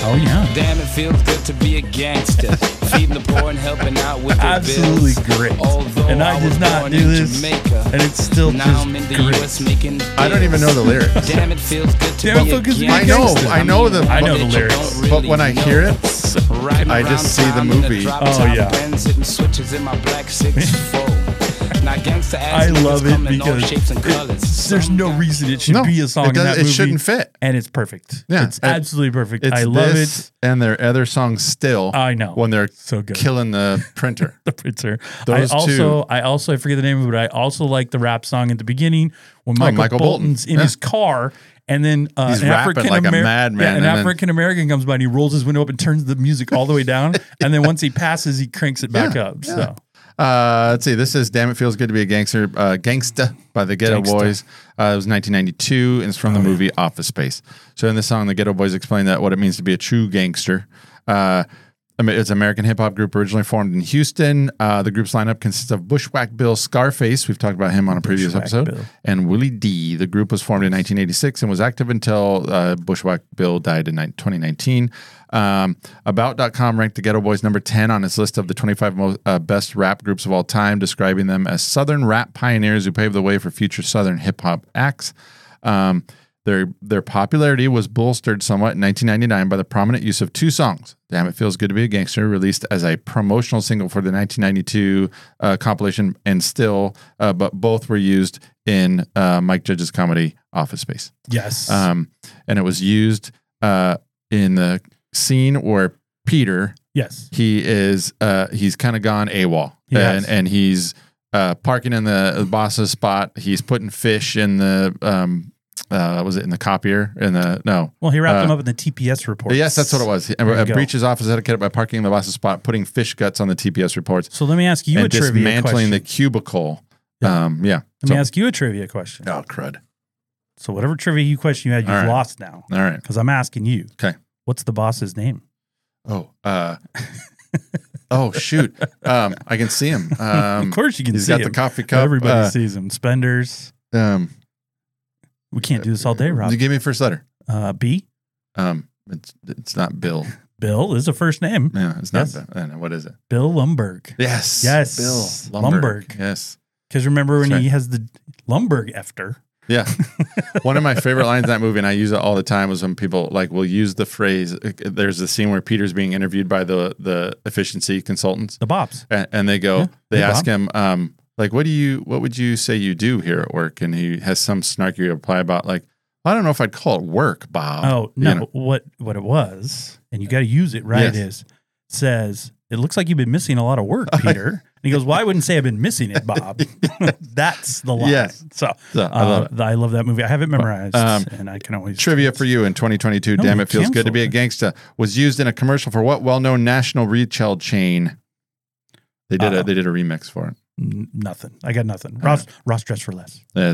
Oh, yeah. Damn, it feels good to be a gangster. Feeding the poor and helping out with their Absolutely bills. great. Although And I did was not born do in this, Jamaica, and it's still now just I'm in the great. U S making I don't even know the lyrics. Damn, it feels good to Damn, it be feels a good to be a I gangster. know, gangster. I know the- I know the but you lyrics. don't But really when I know. hear it, Riding I just around see the town in a movie. drop Oh, top yeah. Benz, hitting switches in my black six four. Now gangsta ass I niggas love it come in all because shapes and it- colors. there's Some no got- reason it should No, be a song it in does- that it movie. shouldn't fit. And it's perfect. Yeah, It's it- absolutely perfect. It's I love this and their other songs still. it. I know. when they're so good. killing the printer. the printer. Those I also, two. I also, I forget the name of it, but I also like the rap song at the beginning when Michael, Oh, Michael Bolton. Bolton's in Yeah. his car. And then uh, He's an rapping African like a Amer- madman, yeah, an and then- African American comes by and he rolls his window up and turns the music all the way down. And then once he passes, he cranks it back Yeah, up. yeah. So Uh, let's see. This is "Damn It Feels Good to Be a Gangster," uh, "Gangsta" by the Ghetto Gangsta. Boys. Uh, it was nineteen ninety-two, and it's from the movie Office Space. So in this song, the Ghetto Boys explain that what it means to be a true gangster. Uh, I mean, it's an American hip hop group originally formed in Houston. Uh, the group's lineup consists of Bushwhack Bill Scarface. We've talked about him on a previous Bushwhack episode, Bill. and Willie D. The group was formed in nineteen eighty-six and was active until uh, Bushwhack Bill died in ni- twenty nineteen. Um, About dot com ranked the Ghetto Boys number ten on its list of the twenty-five most, uh, best rap groups of all time, describing them as Southern rap pioneers who paved the way for future Southern hip hop acts. Um, their their popularity was bolstered somewhat in nineteen ninety-nine by the prominent use of two songs. "Damn It Feels Good to Be a Gangster," released as a promotional single for the nineteen ninety-two uh, compilation, and Still, uh, but both were used in uh, Mike Judge's comedy Office Space. yes. Um, and it was used uh, in the scene where Peter, yes. he is, uh, he's kind of gone AWOL, He has. and and he's uh, parking in the, the boss's spot. He's putting fish in the, um, uh, was it in the copier? In the no. Well, he wrapped uh, him up in the T P S report. Yes, that's what it was. There you Uh, go. breaches office etiquette by parking in the boss's spot, putting fish guts on the T P S reports, So let me ask you a and trivia dismantling question. the cubicle. Yeah. Um, yeah. Let So- me ask you a trivia question. oh, crud. So whatever trivia you question you had, you've All right. lost now. All right. Because I'm asking you. Okay. What's the boss's name? Oh, uh, oh, shoot. Um, I can see him. Um, of course you can he's see got him. the coffee cup. Everybody uh, sees him. Spenders. Um, We can't do this all day, Rob. You give me first letter. Uh, B. Um, it's it's not Bill. Bill is a first name. Yeah, it's not. Yes. Bill. I don't know. What is it? Bill Lumberg. Yes. Yes. Bill Lumberg. Lumberg. Yes. Because remember when That's he right. has the Lumberg after. Yeah. One of my favorite lines in that movie, and I use it all the time, was when people like will use the phrase. There's a scene where Peter's being interviewed by the the efficiency consultants, The Bobs. and, and they go, Yeah. they Hey, ask Bob. him, um, like, what do you, what would you say you do here at work? And he has some snarky reply about like, I don't know if I'd call it work, Bob. Oh, You no. know? What what it was, and you got to use it right, Yes. is says, it looks like you've been missing a lot of work, Peter. And he goes, well, I wouldn't say I've been missing it, Bob. That's the line. Yes. So, So, uh, I love it. I love that movie. I have it memorized, Um, and I can always Trivia for you in twenty twenty-two. No, Damn, we it feels good to be a canceled gangsta. Was used in a commercial for what well-known national retail chain? They did Uh-oh. a they did a remix for it. N- nothing. I got nothing. Ross Ross Dress for Less. Uh,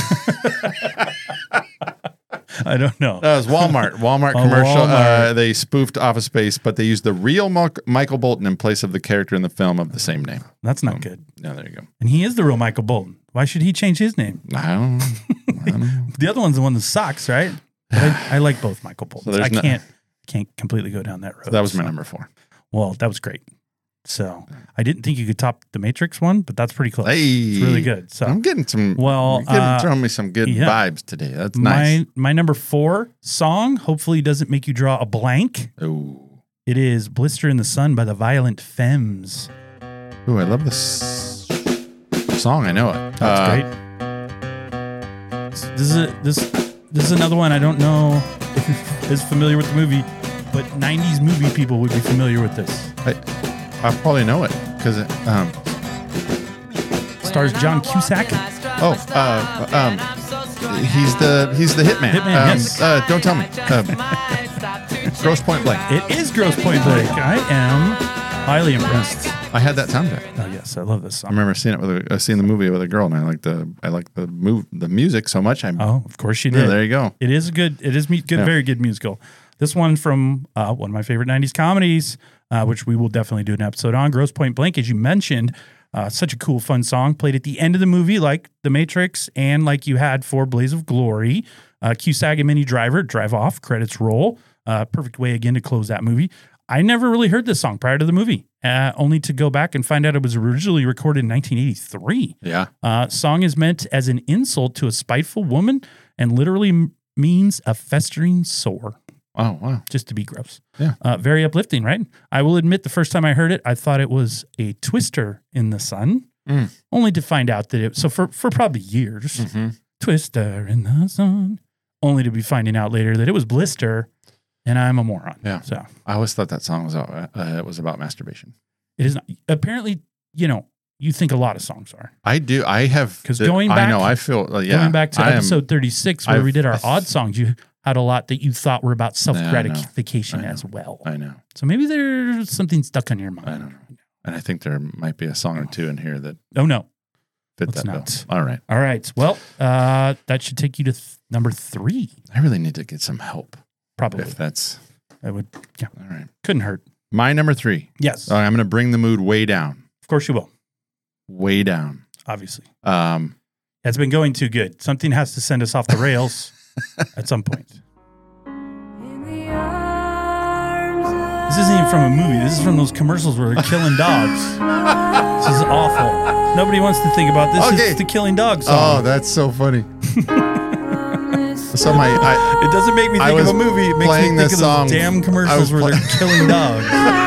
I don't know. That was Walmart. Walmart Oh, commercial. Walmart. Uh, they spoofed Office Space, but they used the real Mal- Michael Bolton in place of the character in the film of the same name. That's not um, good. Yeah, there you go. And he is the real Michael Bolton. Why should he change his name? I don't, I don't know. The other one's the one that sucks, right? But I, I like both Michael Boltons. there's I no- can't can't completely go down that road. So that was my so- number four. Well, that was great. So I didn't think you could top the Matrix one, but that's pretty close. Hey, It's really good. So I'm getting some. Well, you're getting, uh, throwing me some good yeah. vibes today. That's my nice. my number four song hopefully doesn't make you draw a blank. Ooh, It is "Blister in the Sun" by the Violent Femmes. ooh, I love this song. I know it. That's Uh, great. This is a, this this is another one I don't know if you're as familiar with the movie, but nineties movie people would be familiar with this. I, I probably know it because it, um, Stars John Cusack. oh, uh, um, he's the he's the hitman. Hitman, Um, yes. Uh, don't tell me. Um, Gross Point Blank. It is Gross Point Blank. I am highly impressed. I had that soundtrack. Oh yes, I love this I song. remember seeing it with a, uh, seeing the movie with a girl, and I like the I like the move the music so much. I Oh, of course you yeah, did. there you go. It is a good. It is me- good, Yeah. very good musical. This one from uh, one of my favorite nineties comedies, uh, which we will definitely do an episode on. Gross Point Blank, as you mentioned, uh, such a cool, fun song played at the end of the movie, like The Matrix, and like you had for Blaze of Glory. Uh, Cusack and Minnie Driver drive off. Credits roll. Uh, perfect way again to close that movie. I never really heard this song prior to the movie, uh, only to go back and find out it was originally recorded in nineteen eighty-three. Yeah. Uh, song is meant as an insult to a spiteful woman and literally m- means a festering sore, Oh, wow. just to be gross. Yeah. Uh, very uplifting, right? I will admit the first time I heard it, I thought it was a Twister in the Sun, Mm. only to find out that it, so for, for probably years, Mm-hmm. Twister in the Sun, only to be finding out later that it was Blister, and I'm a moron. Yeah. So I always thought that song was about, uh, it was about masturbation. it is not, apparently, you know, you think a lot of songs are. I do. I have. 'Cause the- going I back- know. I feel. Uh, yeah. Going back to I am- episode thirty-six, where I've- we did our I th- odd songs, you had a lot that you thought were about self gratification I know. as well. I know. So maybe there's something stuck on your mind. I don't know. And I think there might be a song or two in here that Oh, no. fit Let's that bill. not. All right. All right. Well, uh, that should take you to th- number three, I really need to get some help. probably. If that's I would, yeah, all right. couldn't hurt. My number three. Yes. All right, I'm going to bring the mood way down. Of course you will, Way down. obviously. Um, It's been going too good. Something has to send us off the rails at some point. This isn't even from a movie. This is from those commercials where they're killing dogs. This is awful. Nobody wants to think about this. Okay. It's the killing dog oh, song. that's so funny. so my, I, it doesn't make me I think of was a movie. It makes me playing think this of song- those damn I commercials was where pla- they're killing dogs.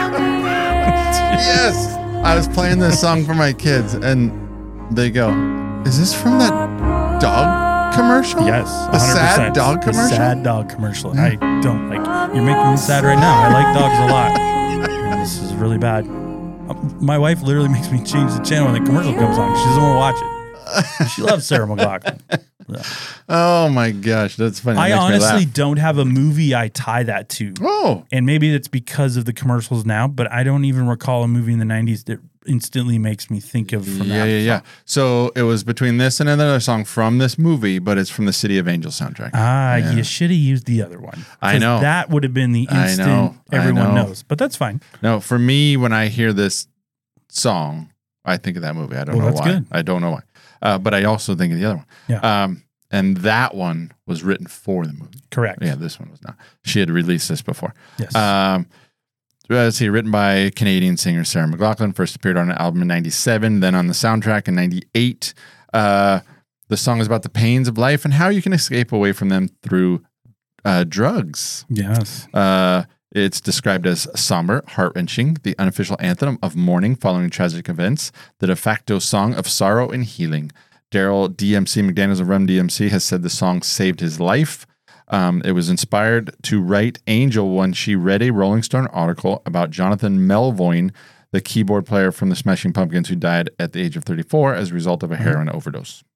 yes, I was playing this song for my kids, and they go, "Is this from that dog commercial?" Yes, the one hundred percent. sad dog The commercial. sad dog commercial. I don't like. You're making me sad right now. I like dogs a lot. And this is really bad. Uh, My wife literally makes me change the channel when the commercial comes on. She doesn't want to watch it. She loves Sarah McLachlan. Yeah. Oh my gosh, that's funny. It I makes me honestly laugh. don't have a movie I tie that to. Oh, And maybe it's because of the commercials now, but I don't even recall a movie in the nineties that instantly makes me think of from yeah, that. yeah, yeah. So it was between this and another song from this movie, but it's from the City of Angels soundtrack. Ah, Yeah. you should have used the other one. I 'Cause know. That would have been the I instant know. I everyone know. knows. But that's fine. No, for me, when I hear this song, I think of that movie. I don't Well, know that's why. good. I don't know why. Uh, but I also think of the other one. Yeah. Um, and that one was written for the movie. Correct. Yeah, this one was not. She had released this before. Yes. Um, let's see, written by Canadian singer Sarah McLachlan, first appeared on an album in ninety-seven, then on the soundtrack in ninety-eight. Uh, the song is about the pains of life and how you can escape away from them through uh, drugs. yes. Uh, it's described as somber, heart-wrenching, the unofficial anthem of mourning following tragic events, the de facto song of sorrow and healing. Daryl D M C McDaniels of Run D M C has said the song saved his life. Um, it was inspired to write Angel when she read a Rolling Stone article about Jonathan Melvoin, the keyboard player from the Smashing Pumpkins who died at the age of thirty-four as a result of a heroin overdose.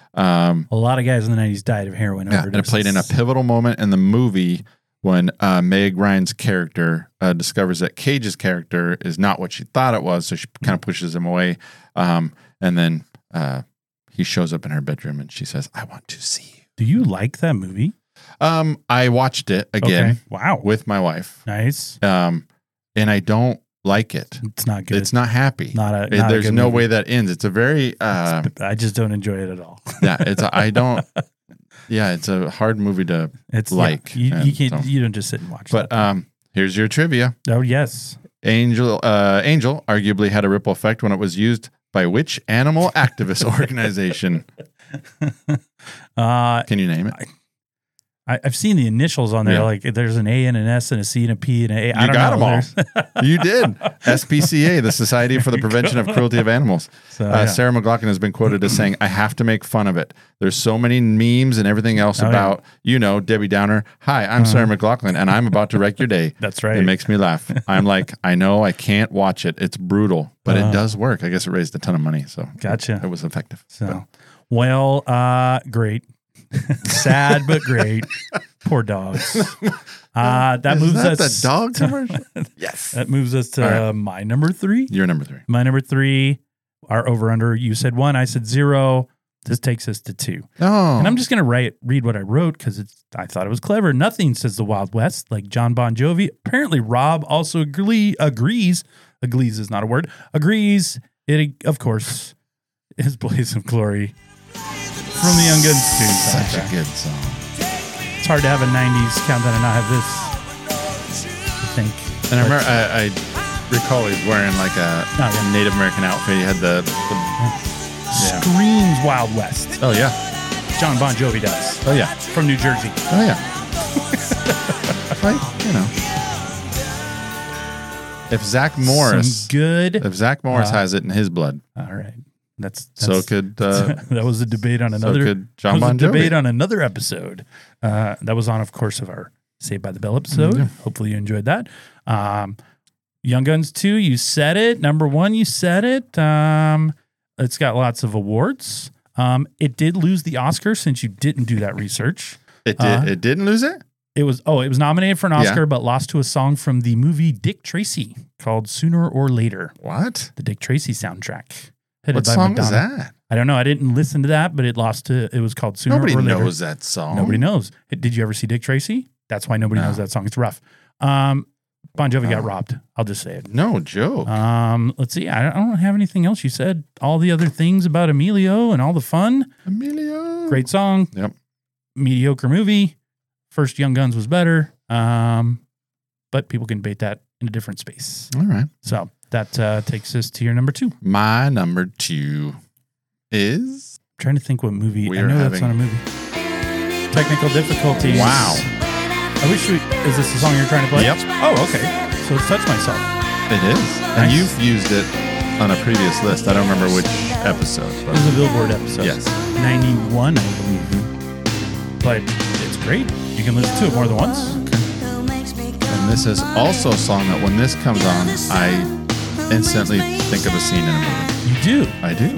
Um, A lot of guys in the nineties died of heroin yeah, and overdoses. it played in a pivotal moment in the movie when uh, Meg Ryan's character uh, discovers that Cage's character is not what she thought it was, so she kind of pushes him away. Um, and then uh, he shows up in her bedroom and she says, "I want to see you." Do you like that movie? Um, I watched it again Okay. Wow. with my wife, Nice. um, and I don't like it. It's not good. It's not happy. Not a- It- not a there's good no movie. way that ends. It's a very uh, I just don't enjoy it at all. yeah. It's a, I don't. Yeah, it's a hard movie to It's like. yeah, you, and you can't. so- You don't just sit and watch. But that. um, here's your trivia. oh yes. Angel uh, Angel arguably had a ripple effect when it was used by which animal activist organization? Uh, Can you name it? I, I've seen the initials on there. Yeah. Like there's an A and an S and a C and a P and an A. I You don't got know. them all. There's- You did. S P C A, the Society for the Prevention of Cruelty of Animals. So, Uh, yeah. Sarah McLachlan has been quoted as saying, "I have to make fun of it. There's so many memes and everything else Oh, yeah. about, you know, Debbie Downer. Hi, I'm Sarah McLachlan, and I'm about to wreck your day." That's right. It makes me laugh. I'm like, I know I can't watch it. It's brutal, but Uh. it does work. I guess it raised a ton of money, so Gotcha. it, it was effective. So, well, uh, great. Sad but great. Poor dogs. Uh, that Is moves that us. the dog commercial? Yes. That moves us to All right. uh, my number three. You're number three. My number three, our over under. You said one, I said zero. This takes us to two. Oh, And I'm just gonna write read what I wrote because it's I thought it was clever. Nothing says the Wild West like John Bon Jovi. Apparently, Rob also agree, agrees. Agrees is not a word. Agrees. It of course is Blaze of Glory from the Young Guns tune such a soundtrack. good song. It's hard to have a nineties countdown and not have this. think. And I But- remember, I, I recall he's wearing like a Oh, yeah. Native American outfit. He had the, the yeah. Screams Wild West. oh yeah, John Bon Jovi does. oh yeah, From New Jersey. oh yeah. Like, you know, if Zach Morris, Some good. if Zach Morris Uh, has it in his blood, All right. That's, that's so could uh, that was a debate on so another. could John that was Bon a debate Jovi. on another episode. Uh, that was on, of course, of our Saved by the Bell episode. Yeah. Hopefully you enjoyed that. Um, Young Guns two, you said it. Number one, you said it. Um, it's got lots of awards. Um, it did lose the Oscar since you didn't do that research. It did. Uh, it didn't lose it. It was oh, it was nominated for an Yeah. Oscar, but lost to a song from the movie Dick Tracy called "Sooner or Later," What? the Dick Tracy soundtrack. Headed What by song was Madonna. that? I don't know. I didn't listen to that, but it lost to. It was called "Sooner Nobody or Later." knows that song. Nobody knows. Did you ever see Dick Tracy? That's why nobody No. knows that song. It's rough. Um, Bon Jovi got Oh. robbed. I'll just say it. No joke. Um, let's see. I don't, I don't have anything else. You said all the other things about Emilio and all the fun. Emilio. Great song. Yep. Mediocre movie. First Young Guns was better. Um, but people can debate that in a different space. All right. So that uh, takes us to your number two. My number two is I'm trying to think what movie. We I are know that's having- not a movie. Technical difficulties. Wow. I wish we. Is this the song you're trying to play? Yep. Oh, okay. So it's Touch Myself. It is. And Nice. you've used it on a previous list. I don't remember which episode. It But was a Billboard episode. Yes. ninety-one, I believe. But it's great. You can listen to it more than once. and this is also a song that when this comes on, I instantly think of a scene in a movie. You do. I do.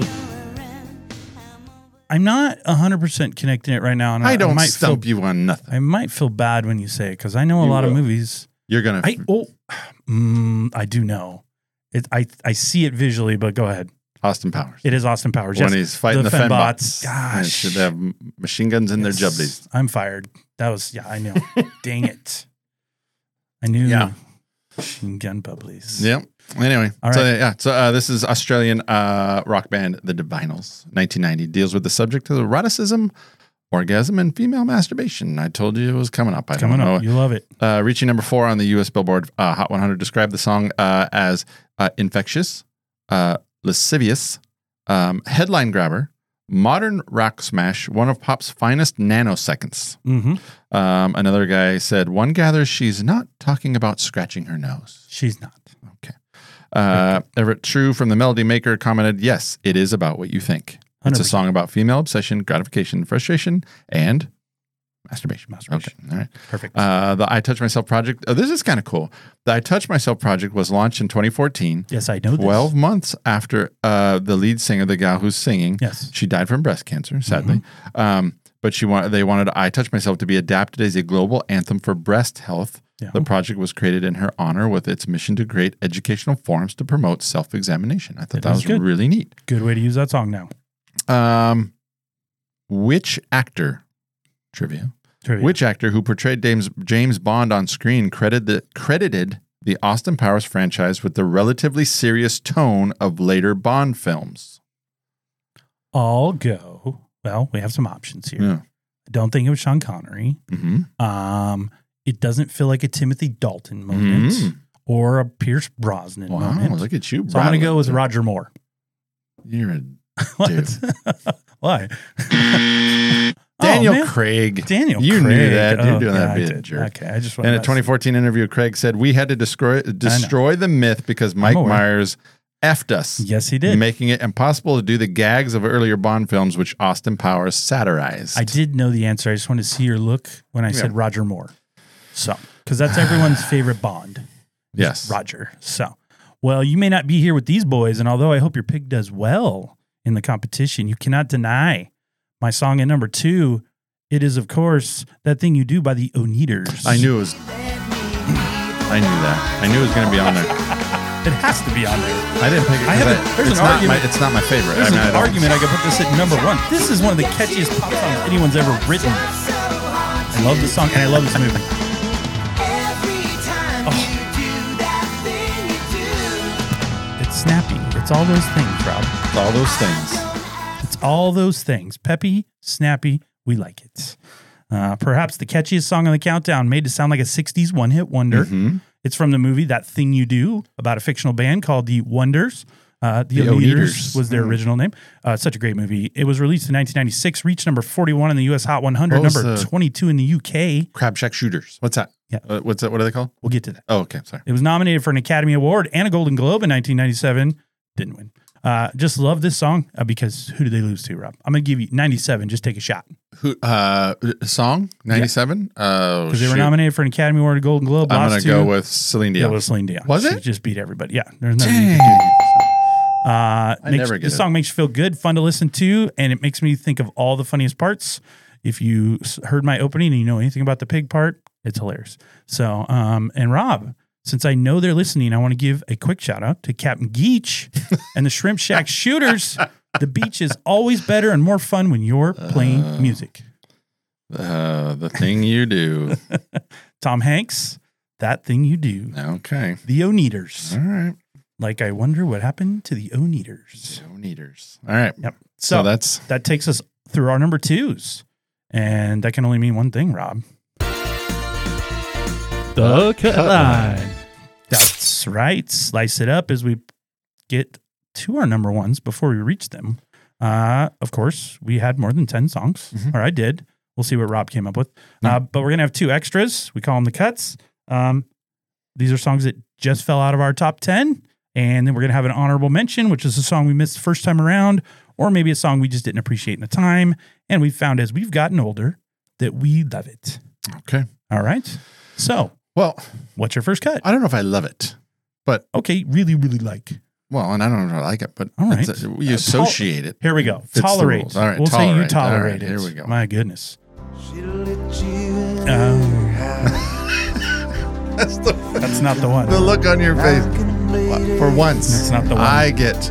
I'm not one hundred percent connecting it right now. And I don't might stump feel, you on nothing. I might feel bad when you say it because I know a You lot of will. movies. You're gonna. I oh, mm, I do know. It, I I see it visually, but go ahead. Austin Powers. It is Austin Powers. when yes. he's fighting the, the fembots. fembots. Gosh. Should have machine guns in Yes. their jubblies. I'm fired. That was yeah. I know. Dang it. I knew. Yeah. Machine gun bubblies. Yep. Anyway, All so right. yeah, so uh, this is Australian uh, rock band The Divinals, nineteen ninety, deals with the subject of eroticism, orgasm, and female masturbation. I told you it was coming up. I Coming don't know. up. You love it. Uh, reaching number four on the U S Billboard uh, Hot one hundred, described the song uh, as uh, infectious, uh, lascivious, um, headline grabber, modern rock smash, one of pop's finest nanoseconds. Mm-hmm. Um, another guy said, one gathers she's not talking about scratching her nose. She's not. Okay. Uh, Everett True from the Melody Maker commented, yes, it is about what you think. It's one hundred a percent. song about female obsession, gratification, frustration, and masturbation. Masturbation. Okay. All right. Perfect. Uh, the I Touch Myself project. Oh, this is kind of cool. The I Touch Myself project was launched in twenty fourteen, yes, I know this. twelve months after uh, the lead singer, the gal who's singing, Yes. she died from breast cancer, sadly. Mm-hmm. Um, but she wanted, they wanted I Touch Myself to be adapted as a global anthem for breast health. Yeah. The project was created in her honor with its mission to create educational forums to promote self-examination. I thought That that is was good. really neat. Good way to use that song now. Um, which actor, trivia, Trivia. which actor who portrayed James, James Bond on screen credited the, credited the Austin Powers franchise with the relatively serious tone of later Bond films? I'll go. Well, we have some options here. Yeah. I don't think it was Sean Connery. Mm-hmm. Um, it doesn't feel like a Timothy Dalton moment Mm. or a Pierce Brosnan Wow, moment. look at you. So I'm going to go with rattling. Roger Moore. You're a What? Dude. Why? Daniel Oh, man. Craig. Daniel You Craig. knew that. You're Oh, doing yeah, that I being a did. jerk. Okay, I just In want a twenty fourteen interview, Craig said, we had to destroy, destroy the myth because Mike aware. Myers effed us, Yes, he did. making it impossible to do the gags of earlier Bond films, which Austin Powers satirized. I did know the answer. I just wanted to see your look when I said Yeah. Roger Moore. So, because that's everyone's favorite Bond. Yes. Roger. So, well, you may not be here with these boys, and although I hope your pig does well in the competition, you cannot deny my song at number two. It is, of course, That Thing You Do by the Oneaters. I knew it was. I knew that. I knew it was going to be on there. It has to be on there. I didn't pick it. I 'cause have a- there's it's an not argument. My, it's not my favorite. There's I mean, I an don't- argument I could put this at number one. This is one of the catchiest pop songs anyone's ever written. I love this song, and I love this movie. It's snappy. It's all those things, Rob. All those things. It's all those things. Peppy, snappy, we like it. Uh, perhaps the catchiest song on the countdown, made to sound like a sixties one-hit wonder. Mhm. It's from the movie That Thing You Do, about a fictional band called the Wonders. Uh, the The Oneaters Oneaters. was their Mm. original name. Uh, such a great movie. It was released in nineteen ninety-six, reached number forty-one in the U S Hot one hundred, What was number the- twenty-two in the U K. Crab Shack Shooters. What's that? Yeah. Uh, what's that? What are they called? We'll get to that. Oh, okay. Sorry. It was nominated for an Academy Award and a Golden Globe in nineteen ninety-seven. Didn't win. Uh, just love this song uh, because who did they lose to, Rob? I'm going to give you ninety-seven. Just take a shot. Who? Uh, song ninety-seven. Oh, Because they were shoot. nominated for an Academy Award and Golden Globe. I'm lost gonna to- go with Celine Yeah, Dion. it was Celine Dion. Was She it? just beat everybody. Yeah. There's nothing you Dang. can do. So, uh, I makes, never get this it. song makes you feel good, fun to listen to, and it makes me think of all the funniest parts. If you s- heard my opening and you know anything about the pig part, it's hilarious. So, um, and Rob, since I know they're listening, I want to give a quick shout out to Captain Geach and the Shrimp Shack Shooters. The beach is always better and more fun when you're playing Uh, music. Uh, the thing you do. Tom Hanks, That Thing You Do. Okay. The Oneaters. All right. Like, I wonder what happened to the Oneaters. So neaters. All right. Yep. So, So, that's that takes us through our number twos. And that can only mean one thing, Rob. The cut line. That's right. Slice it up as we get to our number ones before we reach them. Uh, of course, we had more than ten songs, Mhm. or I did. We'll see what Rob came up with. Uh, but we're going to have two extras. We call them the cuts. Um, these are songs that just fell out of our top ten. And then we're going to have an honorable mention, which is a song we missed the first time around, or maybe a song we just didn't appreciate in the time. And we found as we've gotten older that we love it. okay. All right. So, Well, what's your first cut? I don't know if I love it, Okay, really, really like. well, and I don't know if I like it, but All right. it's a- we Uh, associate it. Here we go. Fits the Tolerate. rules. All right, We'll say you tolerate. All tolerate right, it. here we go. My goodness. She'll let you in Oh. her That's the, That's not the one. the look on your face. For once, That's not the one. I get,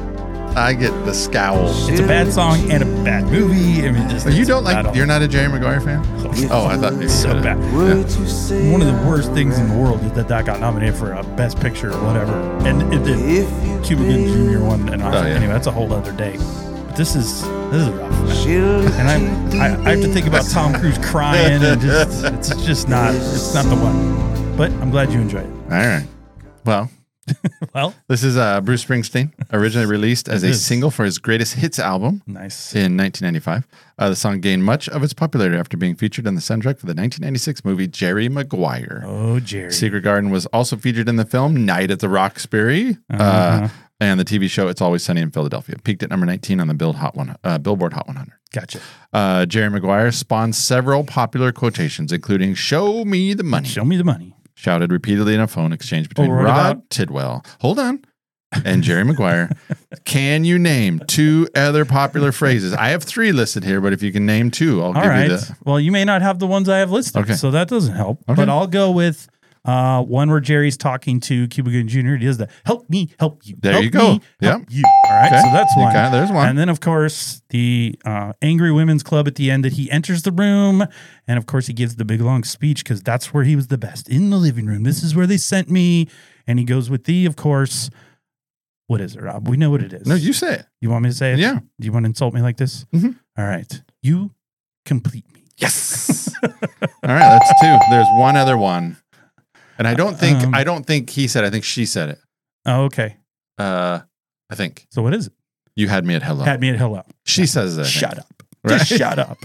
I get the scowl. It's a bad song and a bad movie. I mean, just You it's don't bad like? all- You're not a Jerry Maguire fan? Oh, I thought maybe It's so you bad. Would you say One of the worst things in the world is that that got nominated for a Best Picture or whatever, and it did. if you Cuba Gooding Junior won, and I Oh, yeah. anyway, that's a whole other day. But this is this is rough. man. she'll let And you I'm, I, I have to think about Tom Cruise crying, and just, it's just not it's not the one. But I'm glad you enjoyed it. All right. Well, Well, this is uh, Bruce Springsteen, originally released as It a is. single for his greatest hits album nice. in nineteen ninety-five. Uh, the song gained much of its popularity after being featured in the soundtrack for the nineteen ninety-six movie Jerry Maguire. Oh, Jerry. Secret Garden was also featured in the film Night at the Roxbury uh, Uh-huh. and the T V show It's Always Sunny in Philadelphia. Peaked at number nineteen on the Bill Hot one, uh, Billboard Hot one hundred. Gotcha. Uh, Jerry Maguire spawned several popular quotations, including "Show me the money," Show me the money. shouted repeatedly in a phone exchange between Oh, right Rod about- Tidwell, hold on, and Jerry Maguire. Can you name two other popular phrases? I have three listed here, but if you can name two, I'll All give right. you the. Well, you may not have the ones I have listed, Okay. so that doesn't help. Okay. But I'll go with uh, one where Jerry's talking to Cuba Gooding Junior He does the "Help me, help you." There help you go. me, help Yep. you. All right. Okay. So that's one. Okay, there's one. And then, of course, the uh, Angry Women's Club at the end that he enters the room. And, of course, he gives the big, long speech because that's where he was the best, in the living room. This is where they sent me. And he goes with the, of course, what is it, Rob? We know what it is. No, you say it. You want me to say it? Yeah. Do you want to insult me like this? Mhm. All right. You complete me. Yes. All right, that's two. There's one other one, and I don't think Um, I don't think he said. It. I think she said it. Oh, okay. Uh, I think So what is it? you had me at hello. Had me at hello. she says that. I think. Shut up. Right? Just shut up.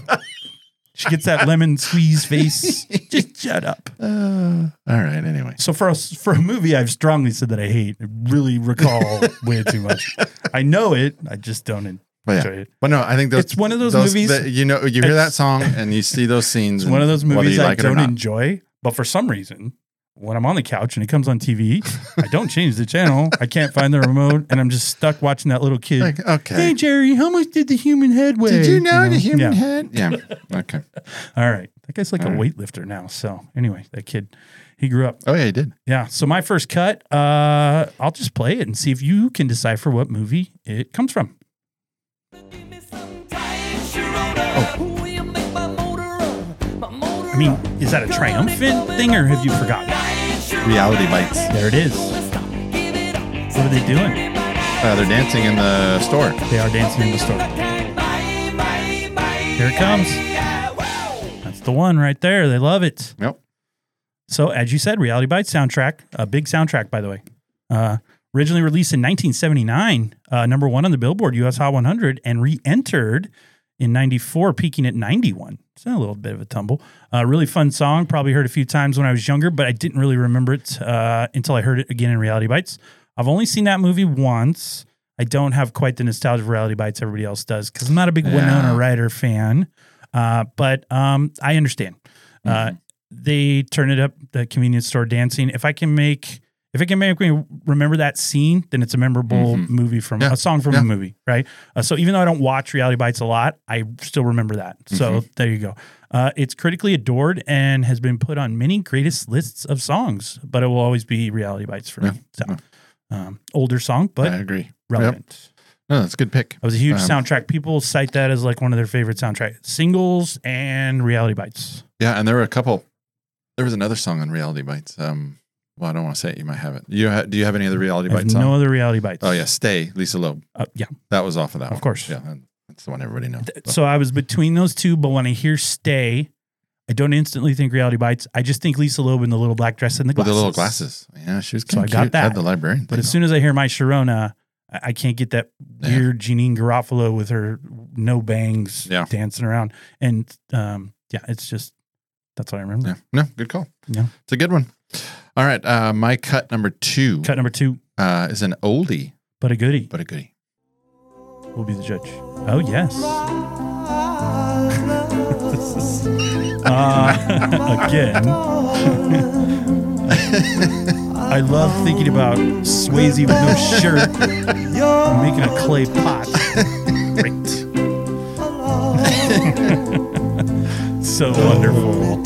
She gets that lemon squeeze face. Just shut up. Uh, all right. Anyway, So for a, for a movie I've strongly said that I hate, I really recall way too much. I know it. I just don't but enjoy yeah, it. but no, I think those, It's one of those movies- that, you know, you hear that It's- song and you see those scenes. It's one of those and whether movies you I like it or don't not. enjoy, but for some reason, when I'm on the couch and it comes on T V, I don't change the channel. I can't find the remote, and I'm just stuck watching that little kid. Like, okay. Hey Jerry, how much did the human head weigh? Did you know, the human Yeah. head? Yeah. Okay. All right, that guy's like All a right. weightlifter now. So anyway, that kid, he grew up. Oh yeah, he did. Yeah. So my first cut, uh, I'll just play it and see if you can decipher what movie it comes from. I mean, is that a triumphant thing or have you forgotten? Reality Bites. There it is. What are they doing? Uh, they're dancing in the store. They are dancing in the store. Here it comes. That's the one right there. They love it. Yep. So, as you said, Reality Bites soundtrack, a big soundtrack, by the way. Uh, originally released in nineteen seventy-nine, uh, number one on the Billboard U S Hot one hundred, and re-entered in ninety-four, peaking at ninety-one. It's a little bit of a tumble. Uh, really fun song. Probably heard a few times when I was younger, but I didn't really remember it uh, until I heard it again in Reality Bites. I've only seen that movie once. I don't have quite the nostalgia of Reality Bites everybody else does because I'm not a big Yeah. Winona Ryder fan. Uh, but um, I understand. Uh, Mm-hmm. they turn it up, the convenience store dancing. If I can make, if it can make me remember that scene, then it's a memorable Mhm. movie from Yeah. a song from Yeah. a movie, right? Uh, so even though I don't watch Reality Bites a lot, I still remember that. So Mm-hmm. there you go. Uh, it's critically adored and has been put on many greatest lists of songs, but it will always be Reality Bites for Yeah. me. So um, older song, I but agree. relevant. No, that's a good pick. It was a huge Um, soundtrack. People cite that as like one of their favorite soundtrack singles and Reality Bites. Yeah, and there were a couple. There was another song on Reality Bites. Um, well, I don't want to say it. You might have it. You ha- do you have any other Reality I have Bites no song? other Reality Bites. Oh yeah, Stay, Lisa Loeb. Uh, yeah. That was off of that. Of one. course. Yeah, that- that's the one everybody knows. So I was between those two, but when I hear Stay, I don't instantly think Reality Bites. I just think Lisa Loeb in the little black dress and the With glasses. the little glasses. Yeah, she was So kind I of got cute. that. Had the librarian. But thing as soon as I hear My Sharona, I, I can't get that Yeah. weird Jeanine Garofalo with her no bangs Yeah. dancing around. And um, yeah, it's just, that's what I remember. Yeah. No, good call. Yeah. It's a good one. All right. Uh, my cut number two Cut number two, uh, is an oldie, but a goodie. but a goodie. We'll be the judge. Oh, yes. uh, again. I love thinking about Swayze with no shirt making a clay pot. Great. So wonderful.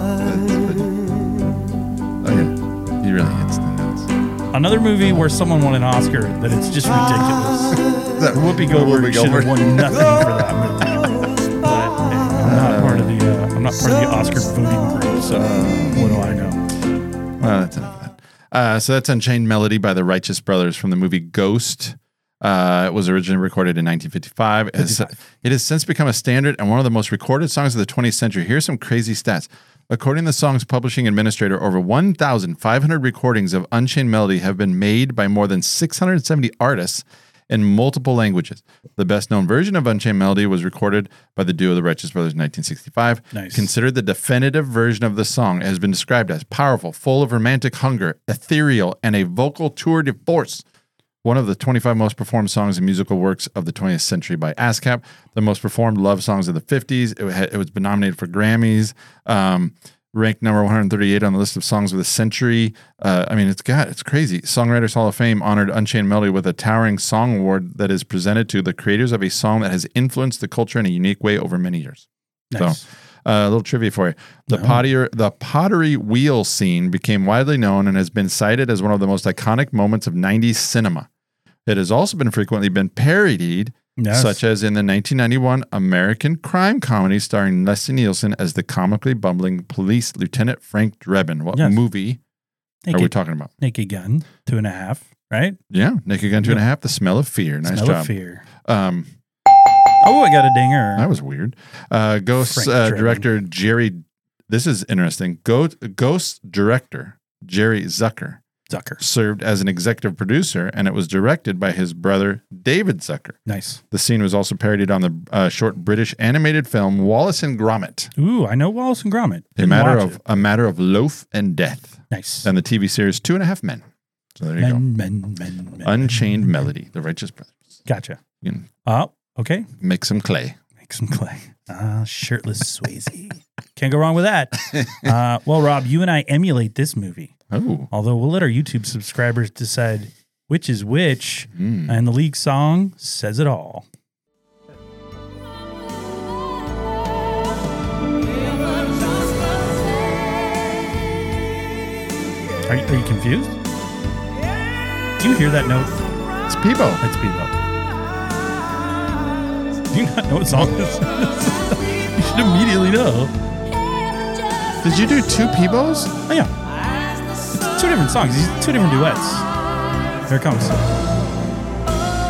Oh yeah, he really hits the notes. Another movie where someone won an Oscar that it's just ridiculous. That Whoopi Goldberg Whoopi should have Goldberg. won nothing for that movie. But hey, I'm not part of the uh, I'm not part of the Oscar voting group, so what do I know? Well, that's enough of that. Uh, so that's Unchained Melody by the Righteous Brothers from the movie Ghost. Uh, it was originally recorded in nineteen fifty-five. It has, it has since become a standard and one of the most recorded songs of the twentieth century. Here's some crazy stats. According to the song's publishing administrator, over one thousand five hundred recordings of Unchained Melody have been made by more than six hundred seventy artists in multiple languages. The best-known version of Unchained Melody was recorded by the duo The Righteous Brothers in nineteen sixty-five. Nice. Considered the definitive version of the song, it has been described as powerful, full of romantic hunger, ethereal, and a vocal tour de force. One of the twenty-five most performed songs and musical works of the twentieth century by ASCAP. The most performed love songs of the fifties. It, had, it was been nominated for Grammys. Um, ranked number one hundred thirty-eight on the list of songs of the century. Uh, I mean, it's got it's crazy. Songwriters Hall of Fame honored Unchained Melody with a towering song award that is presented to the creators of a song that has influenced the culture in a unique way over many years. Nice. So, uh, a little trivia for you: the No. pottery the pottery wheel scene became widely known and has been cited as one of the most iconic moments of nineties cinema. It has also been frequently been parodied, Yes. such as in the nineteen ninety-one American crime comedy starring Leslie Nielsen as the comically bumbling police lieutenant Frank Drebin. What Yes. movie Naked, are we talking about? Naked Gun, two and a half, right? Yeah, Naked Gun Two and a Half. The Smell of Fear. Nice Smell job. of Fear. Um, Oh, I got a dinger. that was weird. Uh, Ghost Frank uh, Drebin. director Jerry. This is interesting. Ghost, Ghost director Jerry Zucker Zucker. served as an executive producer, and it was directed by his brother David Zucker. Nice. The scene was also parodied on the uh, short British animated film Wallace and Gromit. Ooh, I know Wallace and Gromit. A Didn't matter watch of it. a matter of loaf and death, Nice. and the T V series Two and a Half Men. So there you go. Men, men, men, men. Unchained Melody, the Righteous Brothers. Gotcha. You can Oh, okay. make some clay. Make some clay. Ah, shirtless Swayze. Can't go wrong with that. Uh, well, Rob, you and I emulate this movie. Oh, Although we'll let our YouTube subscribers decide which is which, Mm. and the league song says it all. Are you, are you confused? Do you hear that note? it's Peebo. That's Bebop. Do you not know what song this is? You should immediately know. Did you do two Peebos? Oh, yeah. It's two different songs. These two different duets. Here it comes.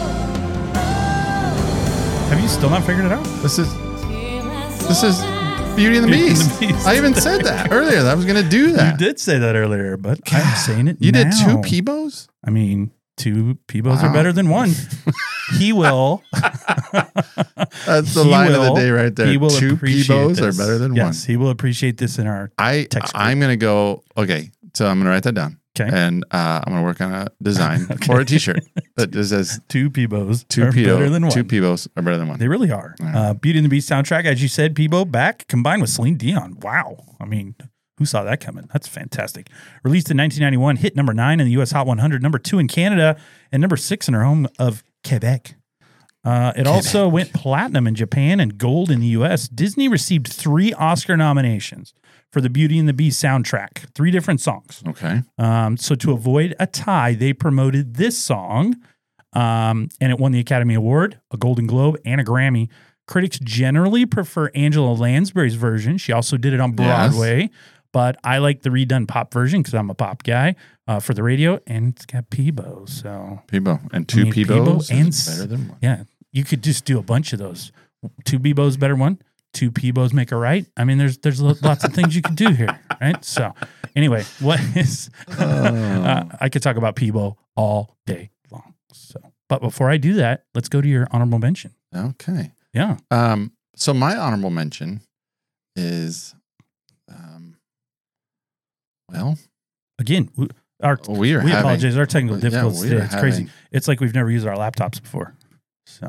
Have you still not figured it out? This is this is Beauty and the Beauty and Beast. the Beast. I even said that earlier. That I was going to do You that. did say that earlier, but I'm saying it You now. did two Peebos? I mean, two Peebos Wow. are better than one. He will. That's the he line will- of the day right there. He will Two appreciate Peebos this. are better than yes, one. he will appreciate this in our. I, Text group. I'm going to go, okay, so I'm going to write that down. Okay. And uh, I'm going to work on a design for a t-shirt that just says Two Peebos two are better than Peebo, one. two Peebos are better than one. They really are. All right. Uh, Beauty and the Beast soundtrack, as you said, Peebo back combined with Celine Dion. Wow. I mean, who saw that coming? That's fantastic. Released in nineteen ninety-one, hit number nine in the U S Hot one hundred, number two in Canada, and number six in our home of Quebec. Uh, it also went platinum in Japan and gold in the U S. Disney received three Oscar nominations for the Beauty and the Beast soundtrack, three different songs. Okay. Um, so to avoid a tie, they promoted this song, um, and it won the Academy Award, a Golden Globe, and a Grammy. Critics generally prefer Angela Lansbury's version. She also did it on Broadway, but I like the redone pop version because I'm a pop guy uh, for the radio, and it's got Peebo. So Peebo. And two I mean, Peebos Peebo and is s- better than one. yeah, you could just do a bunch of those. Two Bebos better one. Two Peebos make a right. I mean, there's there's lo- lots of things you could do here, right? So, anyway, what is? uh, I could talk about Peebo all day long. So, but before I do that, let's go to your honorable mention. Okay. Yeah, Um, so my honorable mention is, um, well, again, we, our we are we having, apologize. Our technical Yeah, difficulties we today. are It's crazy. having- It's like we've never used our laptops before. So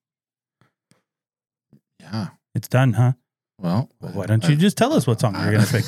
Yeah. it's done, huh? Well, Well, why don't you just tell us what song you're gonna pick?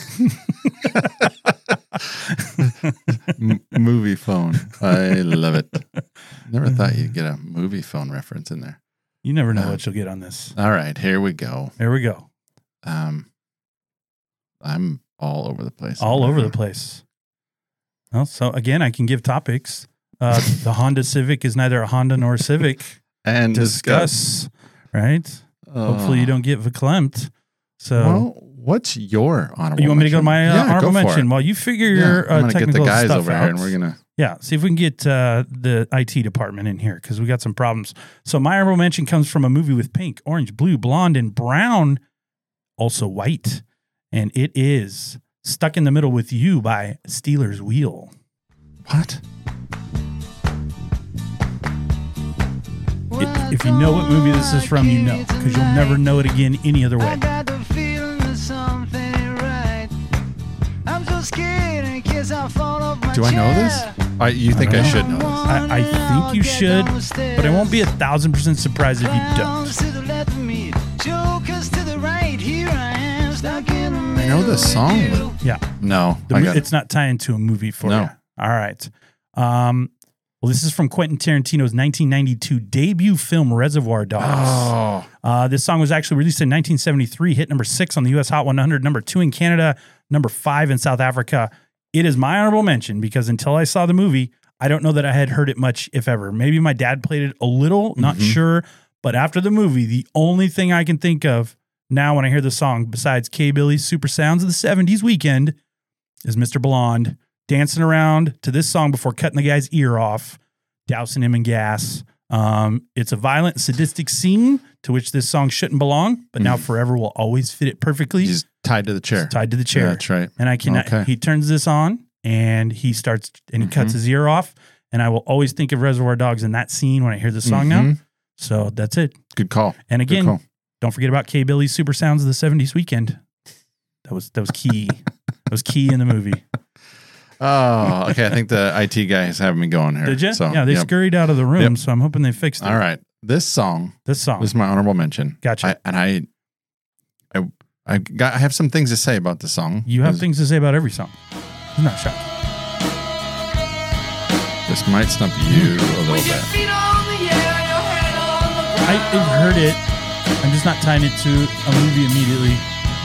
M- movie phone. I love it. Never thought you'd get a movie phone reference in there. You never know Uh, what you'll get on this. All right, here we go. There we go. Um, I'm all over the place. All over the place. Well, so again, I can give topics. Uh, the Honda Civic is neither a Honda nor a Civic. And Discuss, right? Hopefully you don't get verklempt. So Well, what's your honorable? you want me to go to my uh, mention? Yeah, honorable go for mention it. while you figure Yeah, your I'm uh, gonna get technical the guys stuff over out. here, and we're gonna. Yeah, see if we can get uh, the I T department in here because we got some problems. So my honorable mention comes from a movie with pink, orange, blue, blonde, and brown, also white, and it is "Stuck in the Middle with You" by Steelers Wheel. What? If, if you know what movie this is from, you know because you'll never know it again any other way. I got the feeling that something ain't right. I'm so scared in case I fall off my Do I know this? chair. I, you think I, don't should know this? I, I think you should, but I won't be a thousand percent surprised if you don't. To the left of me, jokers to the right. Here I am, stuck in the middle. I know this song, but Yeah, no, the, I mo- got it's not tying to a movie for No. you. All right. Um, well, this is from Quentin Tarantino's nineteen ninety-two debut film Reservoir Dogs. Oh, Uh, this song was actually released in nineteen seventy-three, hit number six on the U S Hot one hundred, number two in Canada, number five in South Africa. It is my honorable mention because until I saw the movie, I don't know that I had heard it much, if ever. Maybe my dad played it a little, not Mhm. sure. But after the movie, the only thing I can think of now when I hear the song, besides K. Billy's Super Sounds of the seventies Weekend, is Mister Blonde dancing around to this song before cutting the guy's ear off, dousing him in gas. Um, it's a violent, sadistic scene to which this song shouldn't belong, but now Mhm. forever will always fit it perfectly. he's tied to the chair. It's tied to the chair. Yeah, that's right. And I cannot, Okay. he turns this on and he starts, and he cuts Mhm. his ear off. And I will always think of Reservoir Dogs in that scene when I hear the song now. Mhm. So that's it. Good call. And Good again, call. don't forget about K. Billy's Super Sounds of the seventies Weekend. That was, that was key. That was key in the movie. Oh, okay. I think the I T guy is having me going here. Did you? So, yeah, they yep. scurried out of the room. Yep. So I'm hoping they fixed it. All right. This song This song. this is my honorable mention. Gotcha. I, and I, I, I got. I have some things to say about the song. You have 'cause things to say about every song. I'm not shocked. This might stump you a little bit. I, I've heard it. I'm just not tying it to a movie immediately.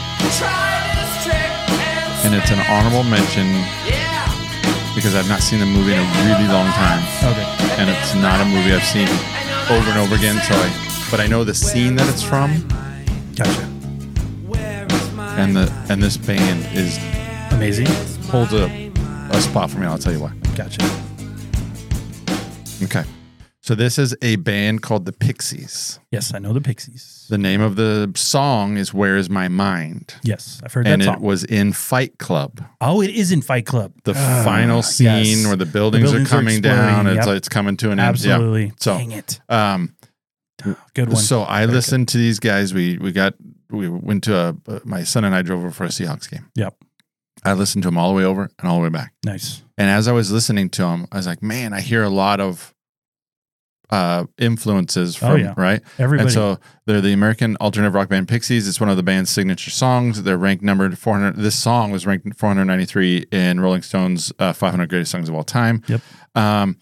And it's an honorable mention because I've not seen the movie in a really long time, Okay. and it's not a movie I've seen over and over again. So, I, but I know the scene that it's from, Gotcha. and the and this band is Amazing. holds a a spot for me. I'll tell you why. Gotcha. Okay. So this is a band called the Pixies. Yes, I know the Pixies. The name of the song is Where Is My Mind? Yes, I've heard And that it song. was in Fight Club. Oh, it is in Fight Club. The Ah, final scene yes. where the buildings, The buildings are are coming exploding, down. It's yep. like it's coming to an end. Absolutely. Yeah. So, Dang it. um, Good one. so I Very listened to these guys. We we got we went to a my son and I drove over for a Seahawks game. Yep. I listened to them all the way over and all the way back. Nice. And as I was listening to them, I was like, man, I hear a lot of uh, influences from Oh, yeah. right. Everybody. And so they're the American alternative rock band Pixies. It's one of the band's signature songs. They're ranked numbered four hundred. This song was ranked four hundred ninety-three in Rolling Stone's uh, five hundred greatest songs of all time. Yep. Um,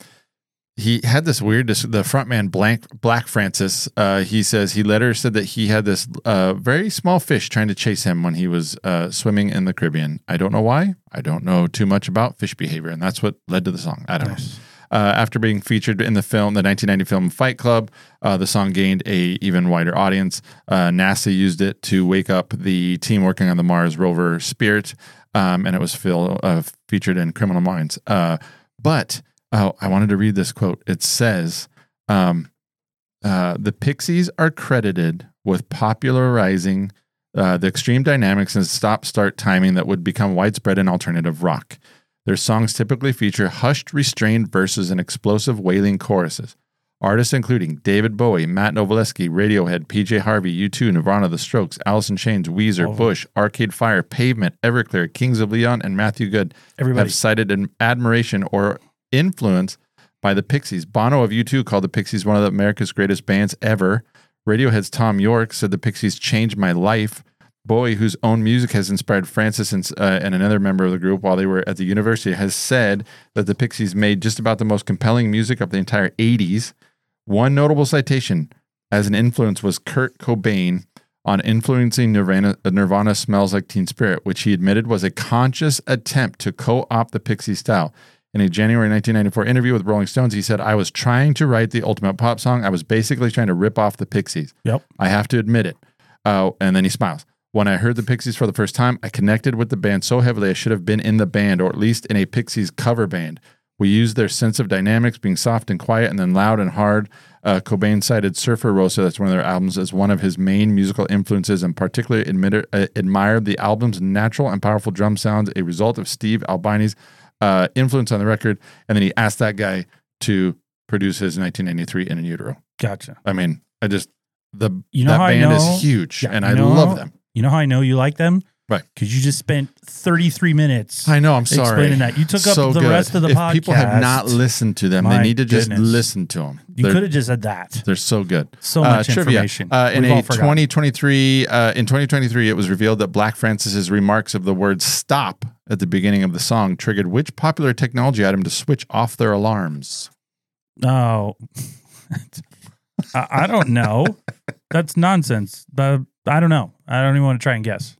he had this weird, this, the frontman Blank, Black Francis, uh, he says he later said that he had this uh, very small fish trying to chase him when he was uh, swimming in the Caribbean. I don't know why. I don't know too much about fish behavior, and that's what led to the song. I don't Nice. know. Uh, after being featured in the film, the nineteen ninety film Fight Club, uh, the song gained a even wider audience. Uh, NASA used it to wake up the team working on the Mars rover Spirit, um, and it was fil- uh, featured in Criminal Minds. Uh, but oh, I wanted to read this quote. It says, um, uh, "The Pixies are credited with popularizing uh, the extreme dynamics and stop-start timing that would become widespread in alternative rock. Their songs typically feature hushed, restrained verses and explosive wailing choruses. Artists including David Bowie, Matt Novoselic, Radiohead, P J Harvey, U two, Nirvana, The Strokes, Alice in Chains, Weezer, Oh. Bush, Arcade Fire, Pavement, Everclear, Kings of Leon, and Matthew Good Everybody. have cited an admiration or influence by the Pixies. Bono of U two called the Pixies one of America's greatest bands ever. Radiohead's Tom York said the Pixies changed my life. Bowie, whose own music has inspired Francis and, uh, and another member of the group while they were at the university, has said that the Pixies made just about the most compelling music of the entire eighties. One notable citation as an influence was Kurt Cobain on influencing Nirvana, Nirvana Smells Like Teen Spirit, which he admitted was a conscious attempt to co-opt the Pixie style. In a January nineteen ninety-four interview with Rolling Stones, he said, "I was trying to write the ultimate pop song. I was basically trying to rip off the Pixies. Yep. I have to admit it." Uh, and then he smiles. "When I heard the Pixies for the first time, I connected with the band so heavily I should have been in the band, or at least in a Pixies cover band. We used their sense of dynamics, being soft and quiet, and then loud and hard." Uh, Cobain cited Surfer Rosa, that's one of their albums, as one of his main musical influences, and particularly admitted, uh, admired the album's natural and powerful drum sounds, a result of Steve Albini's uh, influence on the record. And then he asked that guy to produce his nineteen ninety-three In Utero. Gotcha. I mean, I just, the You know that how I band know- is huge, Yeah, and you I know love how- them. You know how I know you like them? Right. Because you just spent thirty-three minutes I know. I'm sorry. explaining that. You took up So the good. rest of the if podcast. people have not listened to them, My they need to just goodness. listen to them. You They're, could have just said that. they're so good. So Uh, much trivia. information. Uh, in We've a all forgotten. twenty twenty-three, uh, in twenty twenty-three, it was revealed that Black Francis's remarks of the word "stop" at the beginning of the song triggered which popular technology item to switch off their alarms? Oh, I, I don't know. That's nonsense. The, I don't know. I don't even want to try and guess.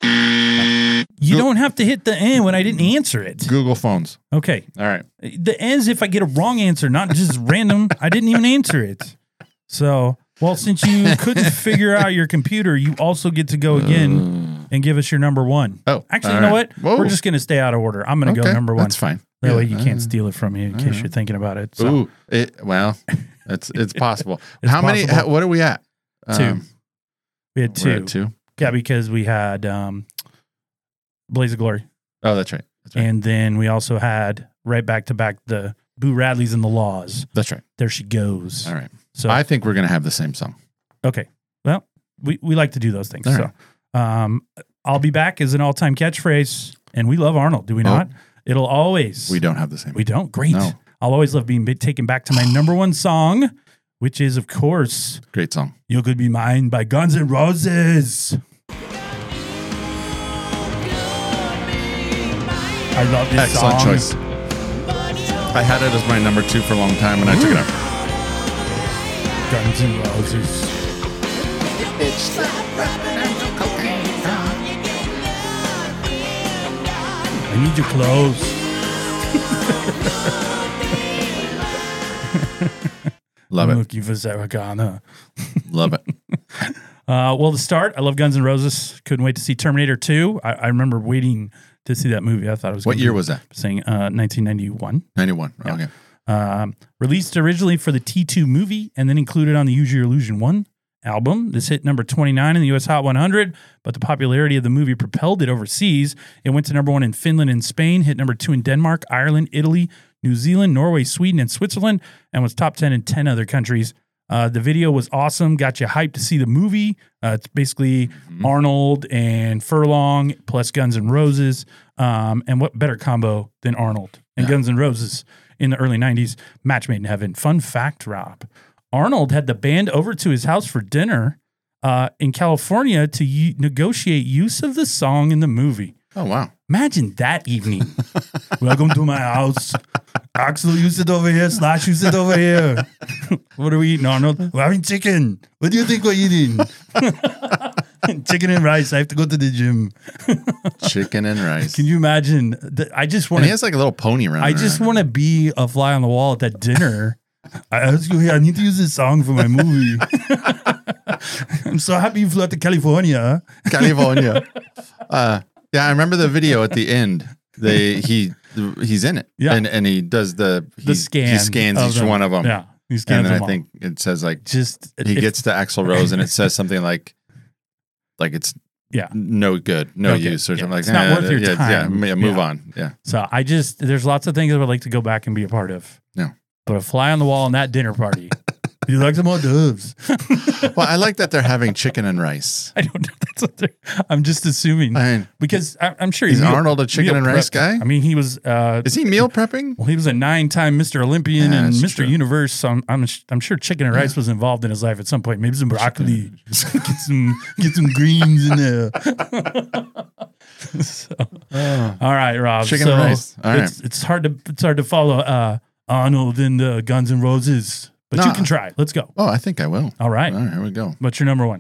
You Go- don't have to hit the end when I didn't answer it. Google phones. Okay. All right. The ends if I get a wrong answer, not just random. I didn't even answer it. So, well, since you couldn't figure out your computer, you also get to go again and give us your number one. Oh, Actually, all you know right. what? Whoa. We're just going to stay out of order. I'm going to Okay, go number one. That's fine. That Yeah. way you can't Uh, steal it from me in case you're thinking about it. So, Ooh, it, well, it's it's possible. It's How many? possible. How, what are we at? Two. we had we're two. at two. Yeah, because we had um, Blaze of Glory. Oh, that's right. That's right. And then we also had right back to back the Boo Radleys and the Laws. that's right. There she goes. All right. So, I think we're gonna have the same song. okay. Well, we, we like to do those things. All so, um, I'll be back is an all time catchphrase. And we love Arnold, do we Oh. not? It'll always. We don't have the same. We don't. Great. No. I'll always love being taken back to my number one song, which is, of course, Great song. You Could Be Mine by Guns N' Roses. I love this Excellent song. choice. I had it as my number two for a long time, and I took it out. Guns N' Roses. I need your clothes. Love I'm it. looking for Zaragana. Love it. Uh, well, to start, I love Guns N' Roses. Couldn't wait to see Terminator two. I, I remember waiting to see that movie. I thought it was What gonna year be was that? saying uh, nineteen ninety-one. ninety-one. Yeah. Okay. Um, released originally for the T two movie and then included on the Use Your Illusion one album. This hit number twenty-nine in the U S Hot one hundred, but the popularity of the movie propelled it overseas. It went to number one in Finland and Spain, hit number two in Denmark, Ireland, Italy, New Zealand, Norway, Sweden, and Switzerland, and was top ten in ten other countries. Uh, the video was awesome, got you hyped to see the movie. Uh, it's basically mm-hmm. Arnold and Furlong plus Guns N' Roses. Um, and what better combo than Arnold and yeah. Guns N' Roses in the early nineties? Match made in heaven. Fun fact, Rob. Arnold had the band over to his house for dinner uh, in California to u- negotiate use of the song in the movie. Oh, wow. Imagine that evening. Welcome to my house. Axel, you sit over here. Slash, you sit over here. What are we eating, Arnold? We're having chicken. What do you think we're eating? Chicken and rice. I have to go to the gym. Chicken and rice. Can you imagine? I just want to. He has like a little pony running I just want to be a fly on the wall at that dinner. I asked you, hey, I need to use this song for my movie. I'm so happy you flew out to California. California. Uh, yeah, I remember the video at the end. They he he's in it. Yeah. And and he does the he, the scan he scans each them. one of them. Yeah. He scans and then them I all. think it says like just he if, gets to Axl Rose and it says something like like it's yeah no good, no, no use good. or something yeah. like it's that. not worth your yeah, time. Yeah, yeah, move yeah. on. Yeah. So I just there's lots of things I would like to go back and be a part of. Yeah. But a fly on the wall in that dinner party. You like some hors d'oeuvres? Well, I like that they're having chicken and rice. I don't know. That's what they're, I'm just assuming I mean, because I, I'm sure is meal, Arnold a chicken and rice prepped. guy? I mean, he was. Uh, Is he meal prepping? Well, he was a nine-time Mister Olympian Yeah, and that's Mister true. Universe. So I'm, I'm I'm sure chicken and rice Yeah. was involved in his life at some point. Maybe some broccoli, get some get some greens in there. so, Oh. all right, Rob. Chicken so and rice. All it's, it's hard to it's hard to follow uh, Arnold and uh, Guns N' Roses, but Nah. you can try. Let's go. Oh, I think I will. All right. All right, here we go. What's your number one?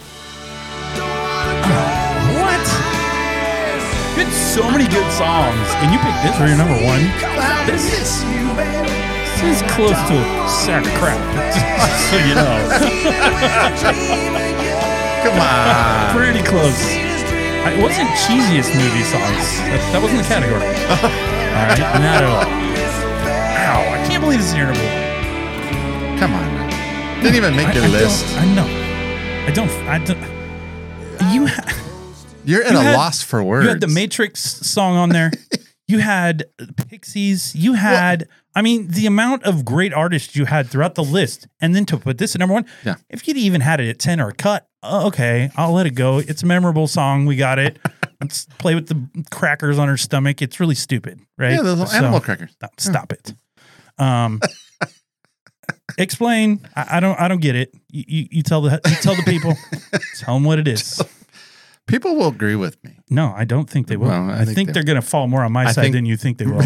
What? You had so many good songs, and you picked this for your number one. This is, this is close to a sack of crap, just so you know. Come on. Pretty close. It wasn't cheesiest movie songs. That, that wasn't the category. All right, not at all. Ow, I can't believe this is your number one. Come on. Man. Didn't even make I, your I list. Don't, I know. I don't. I don't. You. Ha- You're at You a had- loss for words. You had the Matrix song on there. You had Pixies. You had, I mean, the amount of great artists you had throughout the list. And then to put this at number one, Yeah. if you'd even had it at ten or a cut, uh, okay, I'll let it go. It's a memorable song. We got it. Let's play with the crackers on her stomach. It's really stupid, right? Yeah, those little So- animal crackers. no, stop it. Um, explain. I, I don't. I don't get it. You, you, you tell the you tell the people. Tell them what it is. People will agree with me. No, I don't think they will. Well, I I, think think, they- they're going to fall more on my I side think- than you think they will.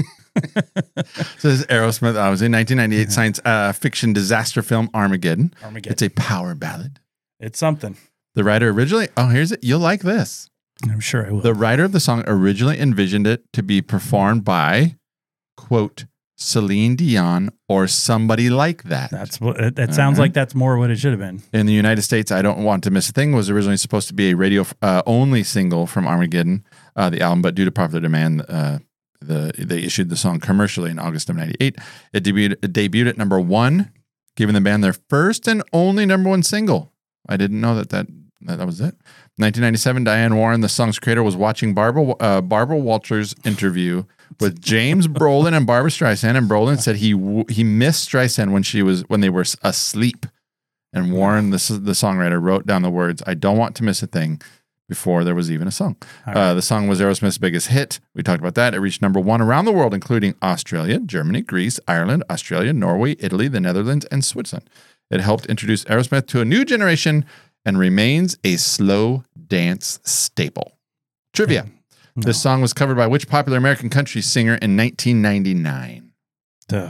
So this is Aerosmith. I was in nineteen ninety-eight science uh, fiction disaster film Armageddon. Armageddon. It's a power ballad. It's something. The writer originally, oh, here's it. You'll like this. I'm sure I will. The writer of the song originally envisioned it to be performed by, quote, Celine Dion or somebody like that. that's what it, that sounds Uh-huh. like. That's more what it should have been. In the United States, I Don't Want to Miss a Thing was originally supposed to be a radio uh, only single from Armageddon, uh, the album, but due to popular demand, uh, the they issued the song commercially in August of ninety-eight. It debuted, it debuted at number one, giving the band their first and only number one single. I didn't know that that, that, that was it. nineteen ninety-seven, Diane Warren, the song's creator, was watching Barbara, uh, Barbara Walters' interview with James Brolin and Barbara Streisand, and Brolin said he w- he missed Streisand when she was when they were s- asleep. And Warren, the, s- the songwriter, wrote down the words, "I don't want to miss a thing," before there was even a song. All Uh, right. the song was Aerosmith's biggest hit. We talked about that. It reached number one around the world, including Australia, Germany, Greece, Ireland, Australia, Norway, Italy, the Netherlands, and Switzerland. It helped introduce Aerosmith to a new generation and remains a slow dance staple. Trivia. No. This song was covered by which popular American country singer in nineteen ninety-nine? Duh.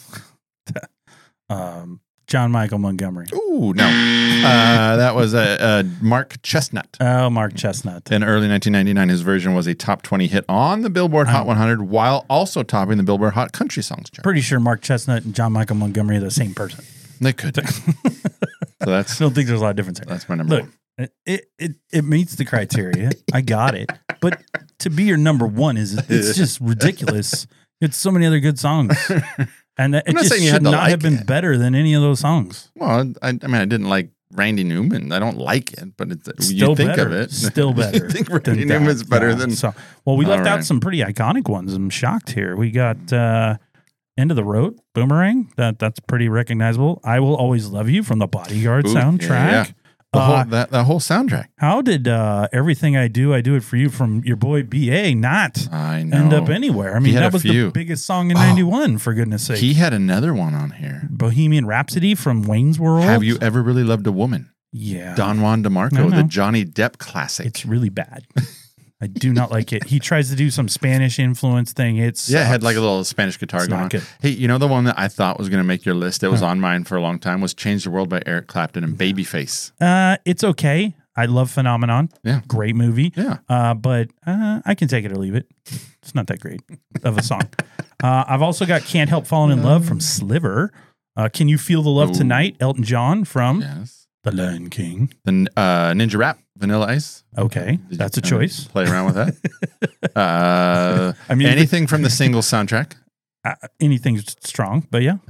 um, John Michael Montgomery. Ooh, no. Uh, that was uh, uh, Mark Chestnut. Oh, Mark Chestnut. In early nineteen ninety-nine, his version was a top twenty hit on the Billboard Hot Oh. one hundred while also topping the Billboard Hot Country Songs chart. Pretty sure Mark Chestnut and John Michael Montgomery are the same person. They could. So I that's don't think there's a lot of difference there. that's my number Look, one. it, it it it meets the criteria. I got it. But to be your number one is it's just ridiculous. It's so many other good songs. And that, I'm it not just saying you should had to not like have been it. better than any of those songs. Well, I, I mean, I didn't like Randy Newman. I don't like it, but it's, Still you think better. of it. Still better. You think than Randy that. Newman's better Yeah. than. So, well, we All left out right. some pretty iconic ones. I'm shocked here. We got uh, End of the Road, Boomerang. That That's pretty recognizable. I Will Always Love You from the Bodyguard Ooh, soundtrack. yeah, yeah. The Uh, whole, that, that whole soundtrack. How did uh, Everything I Do, I Do It For You from your boy B A not I know. end up anywhere? I mean, had that a was few. the biggest song in Oh. ninety-one, for goodness sake. He had another one on here. Bohemian Rhapsody from Wayne's World. Have you ever really loved a woman? Yeah. Don Juan I DeMarco, know. the Johnny Depp classic. It's really bad. I do not like it. He tries to do some Spanish influence thing. It's yeah, it had like a little Spanish guitar It's going not on. good. Hey, you know the one that I thought was going to make your list that was Huh. on mine for a long time was Change the World by Eric Clapton and Babyface. Uh, it's okay. I love Phenomenon. Yeah. Great movie. Yeah. Uh, but uh, I can take it or leave it. It's not that great of a song. uh, I've also got Can't Help Falling in Love from Sliver. Uh, Can You Feel the Love Ooh. Tonight? Elton John from Yes. The Lion King. The uh, Ninja Rap, Vanilla Ice. Okay, Did you that's a kinda choice. Play around with that. uh, I mean, anything from the single soundtrack. uh, anything's strong, but yeah.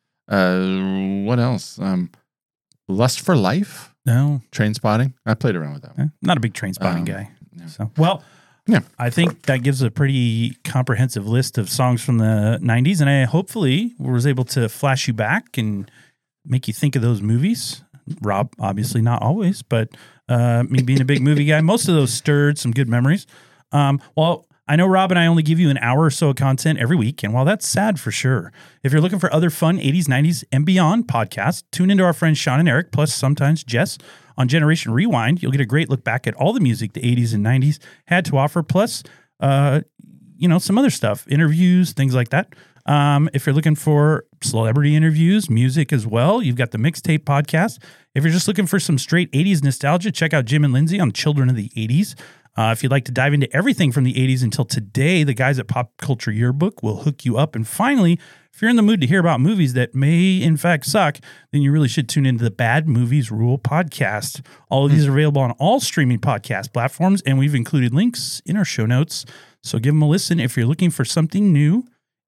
Uh, what else? Um, Lust for Life, No, Train Spotting. I played around with that one. eh, not a big train spotting Um, guy. yeah. So, well, Yeah. I think that gives a pretty comprehensive list of songs from the nineties, and I hopefully was able to flash you back and make you think of those movies. Rob, obviously not always, but uh, me being a big movie guy, most of those stirred some good memories. Um, well, I know Rob and I only give you an hour or so of content every week, and while that's sad for sure, if you're looking for other fun eighties, nineties, and beyond podcasts, tune into our friends Sean and Eric, plus sometimes Jess, on Generation Rewind. You'll get a great look back at all the music the eighties and nineties had to offer, plus, uh, you know, some other stuff, interviews, things like that. Um, if you're looking for celebrity interviews, music as well, you've got the Mixtape Podcast. If you're just looking for some straight eighties nostalgia, check out Jim and Lindsay on Children of the eighties. Uh, if you'd like to dive into everything from the eighties until today, the guys at Pop Culture Yearbook will hook you up. And finally, if you're in the mood to hear about movies that may in fact suck, then you really should tune into the Bad Movies Rule podcast. All of these are available on all streaming podcast platforms, and we've included links in our show notes. So give them a listen if you're looking for something new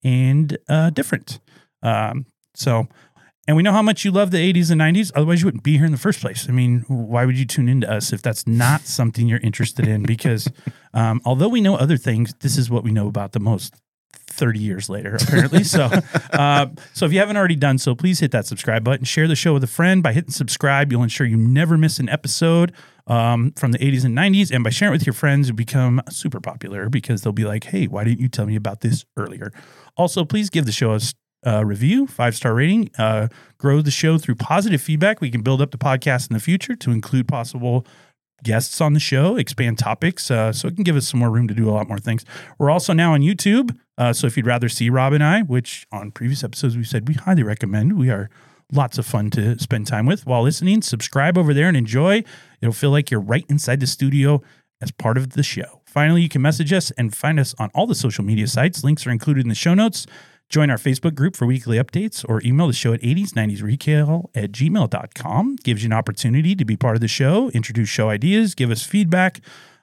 and uh, different. Um, so, and we know how much you love the eighties and nineties. Otherwise, you wouldn't be here in the first place. I mean, why would you tune into us if that's not something you're interested in? Because um, although we know other things, this is what we know about the most thirty years later, apparently. So, uh, so if you haven't already done so, please hit that subscribe button. Share the show with a friend. By hitting subscribe, you'll ensure you never miss an episode um, from the eighties and nineties. And by sharing it with your friends, you become super popular because they'll be like, hey, why didn't you tell me about this earlier? Also, please give the show a uh, review, five-star rating, uh, grow the show through positive feedback. We can build up the podcast in the future to include possible guests on the show, expand topics, uh, so it can give us some more room to do a lot more things. We're also now on YouTube, uh, so if you'd rather see Rob and I, which on previous episodes we said we highly recommend, we are lots of fun to spend time with while listening. Subscribe over there and enjoy. It'll feel like you're right inside the studio as part of the show. Finally, you can message us and find us on all the social media sites. Links are included in the show notes. Join our Facebook group for weekly updates or email the show at eighties nineties recall at gmail dot com. Gives you an opportunity to be part of the show, introduce show ideas, give us feedback,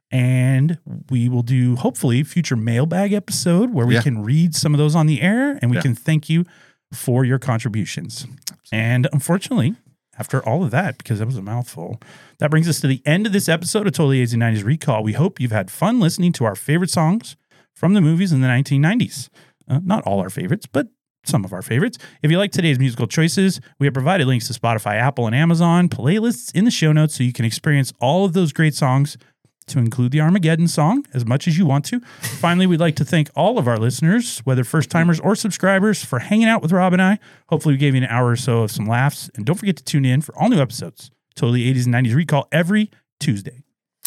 and we will do hopefully future mailbag episode where we Yeah. can read some of those on the air and we Yeah. can thank you for your contributions. And unfortunately, after all of that, because that was a mouthful, that brings us to the end of this episode of Totally eighties and nineties Recall. We hope you've had fun listening to our favorite songs from the movies in the nineteen nineties. Uh, not all our favorites, but some of our favorites. If you like today's musical choices, we have provided links to Spotify, Apple, and Amazon playlists in the show notes so you can experience all of those great songs, to include the Armageddon song as much as you want to. Finally, we'd like to thank all of our listeners, whether first-timers or subscribers, for hanging out with Rob and I. Hopefully we gave you an hour or so of some laughs. And don't forget to tune in for all new episodes, Totally eighties and nineties Recall, every Tuesday.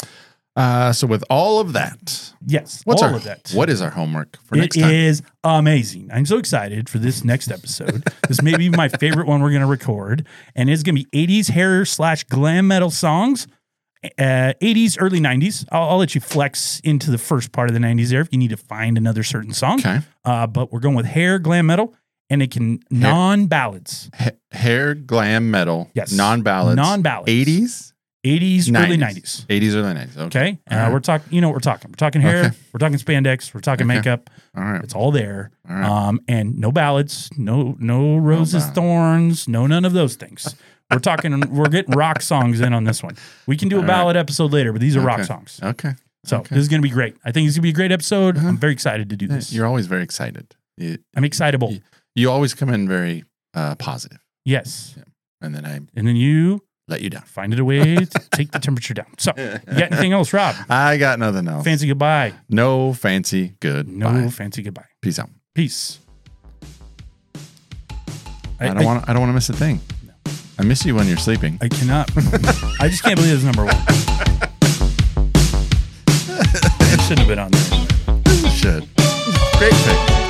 Uh, so with all of that, Yes, what's all our of that. what is our homework for It next time? is amazing. I'm so excited for this next episode. This may be my favorite one we're going to record, and it's going to be eighties hair slash glam metal songs, uh, eighties, early nineties. I'll, I'll let you flex into the first part of the nineties there if you need to find another certain song. Okay. Uh, but we're going with hair, glam metal, and it can non ballads. Ha- hair, glam, metal, Yes. non ballads, Non-ballads. eighties. eighties, early nineties. eighties, early nineties. Okay. Okay. All Uh, right. We're talking, you know, what we're talking. We're talking hair. Okay. We're talking spandex. We're talking Okay. makeup. All right. It's all there. All right. Um, and no ballads, no, no roses, ballad. thorns, no, none of those things. We're talking, we're getting rock songs in on this one. We can do a All ballad episode later, but these are rock Okay. songs. Okay. So Okay. this is going to be great. I think it's going to be a great episode. Uh-huh. I'm very excited to do Yeah, this. You're always very excited. You, I'm excitable. you, you always come in very uh, positive, Yes. and then I And then you let you down. find it a way to take the temperature down. So you got anything else, Rob? I got nothing else. Fancy goodbye. No fancy good. No Bye. fancy goodbye. Peace out. Peace. I, don't want. I don't want to miss a thing. I miss you when you're sleeping. I cannot. I just can't believe it's number one. It shouldn't have been on there. Should. Great pick.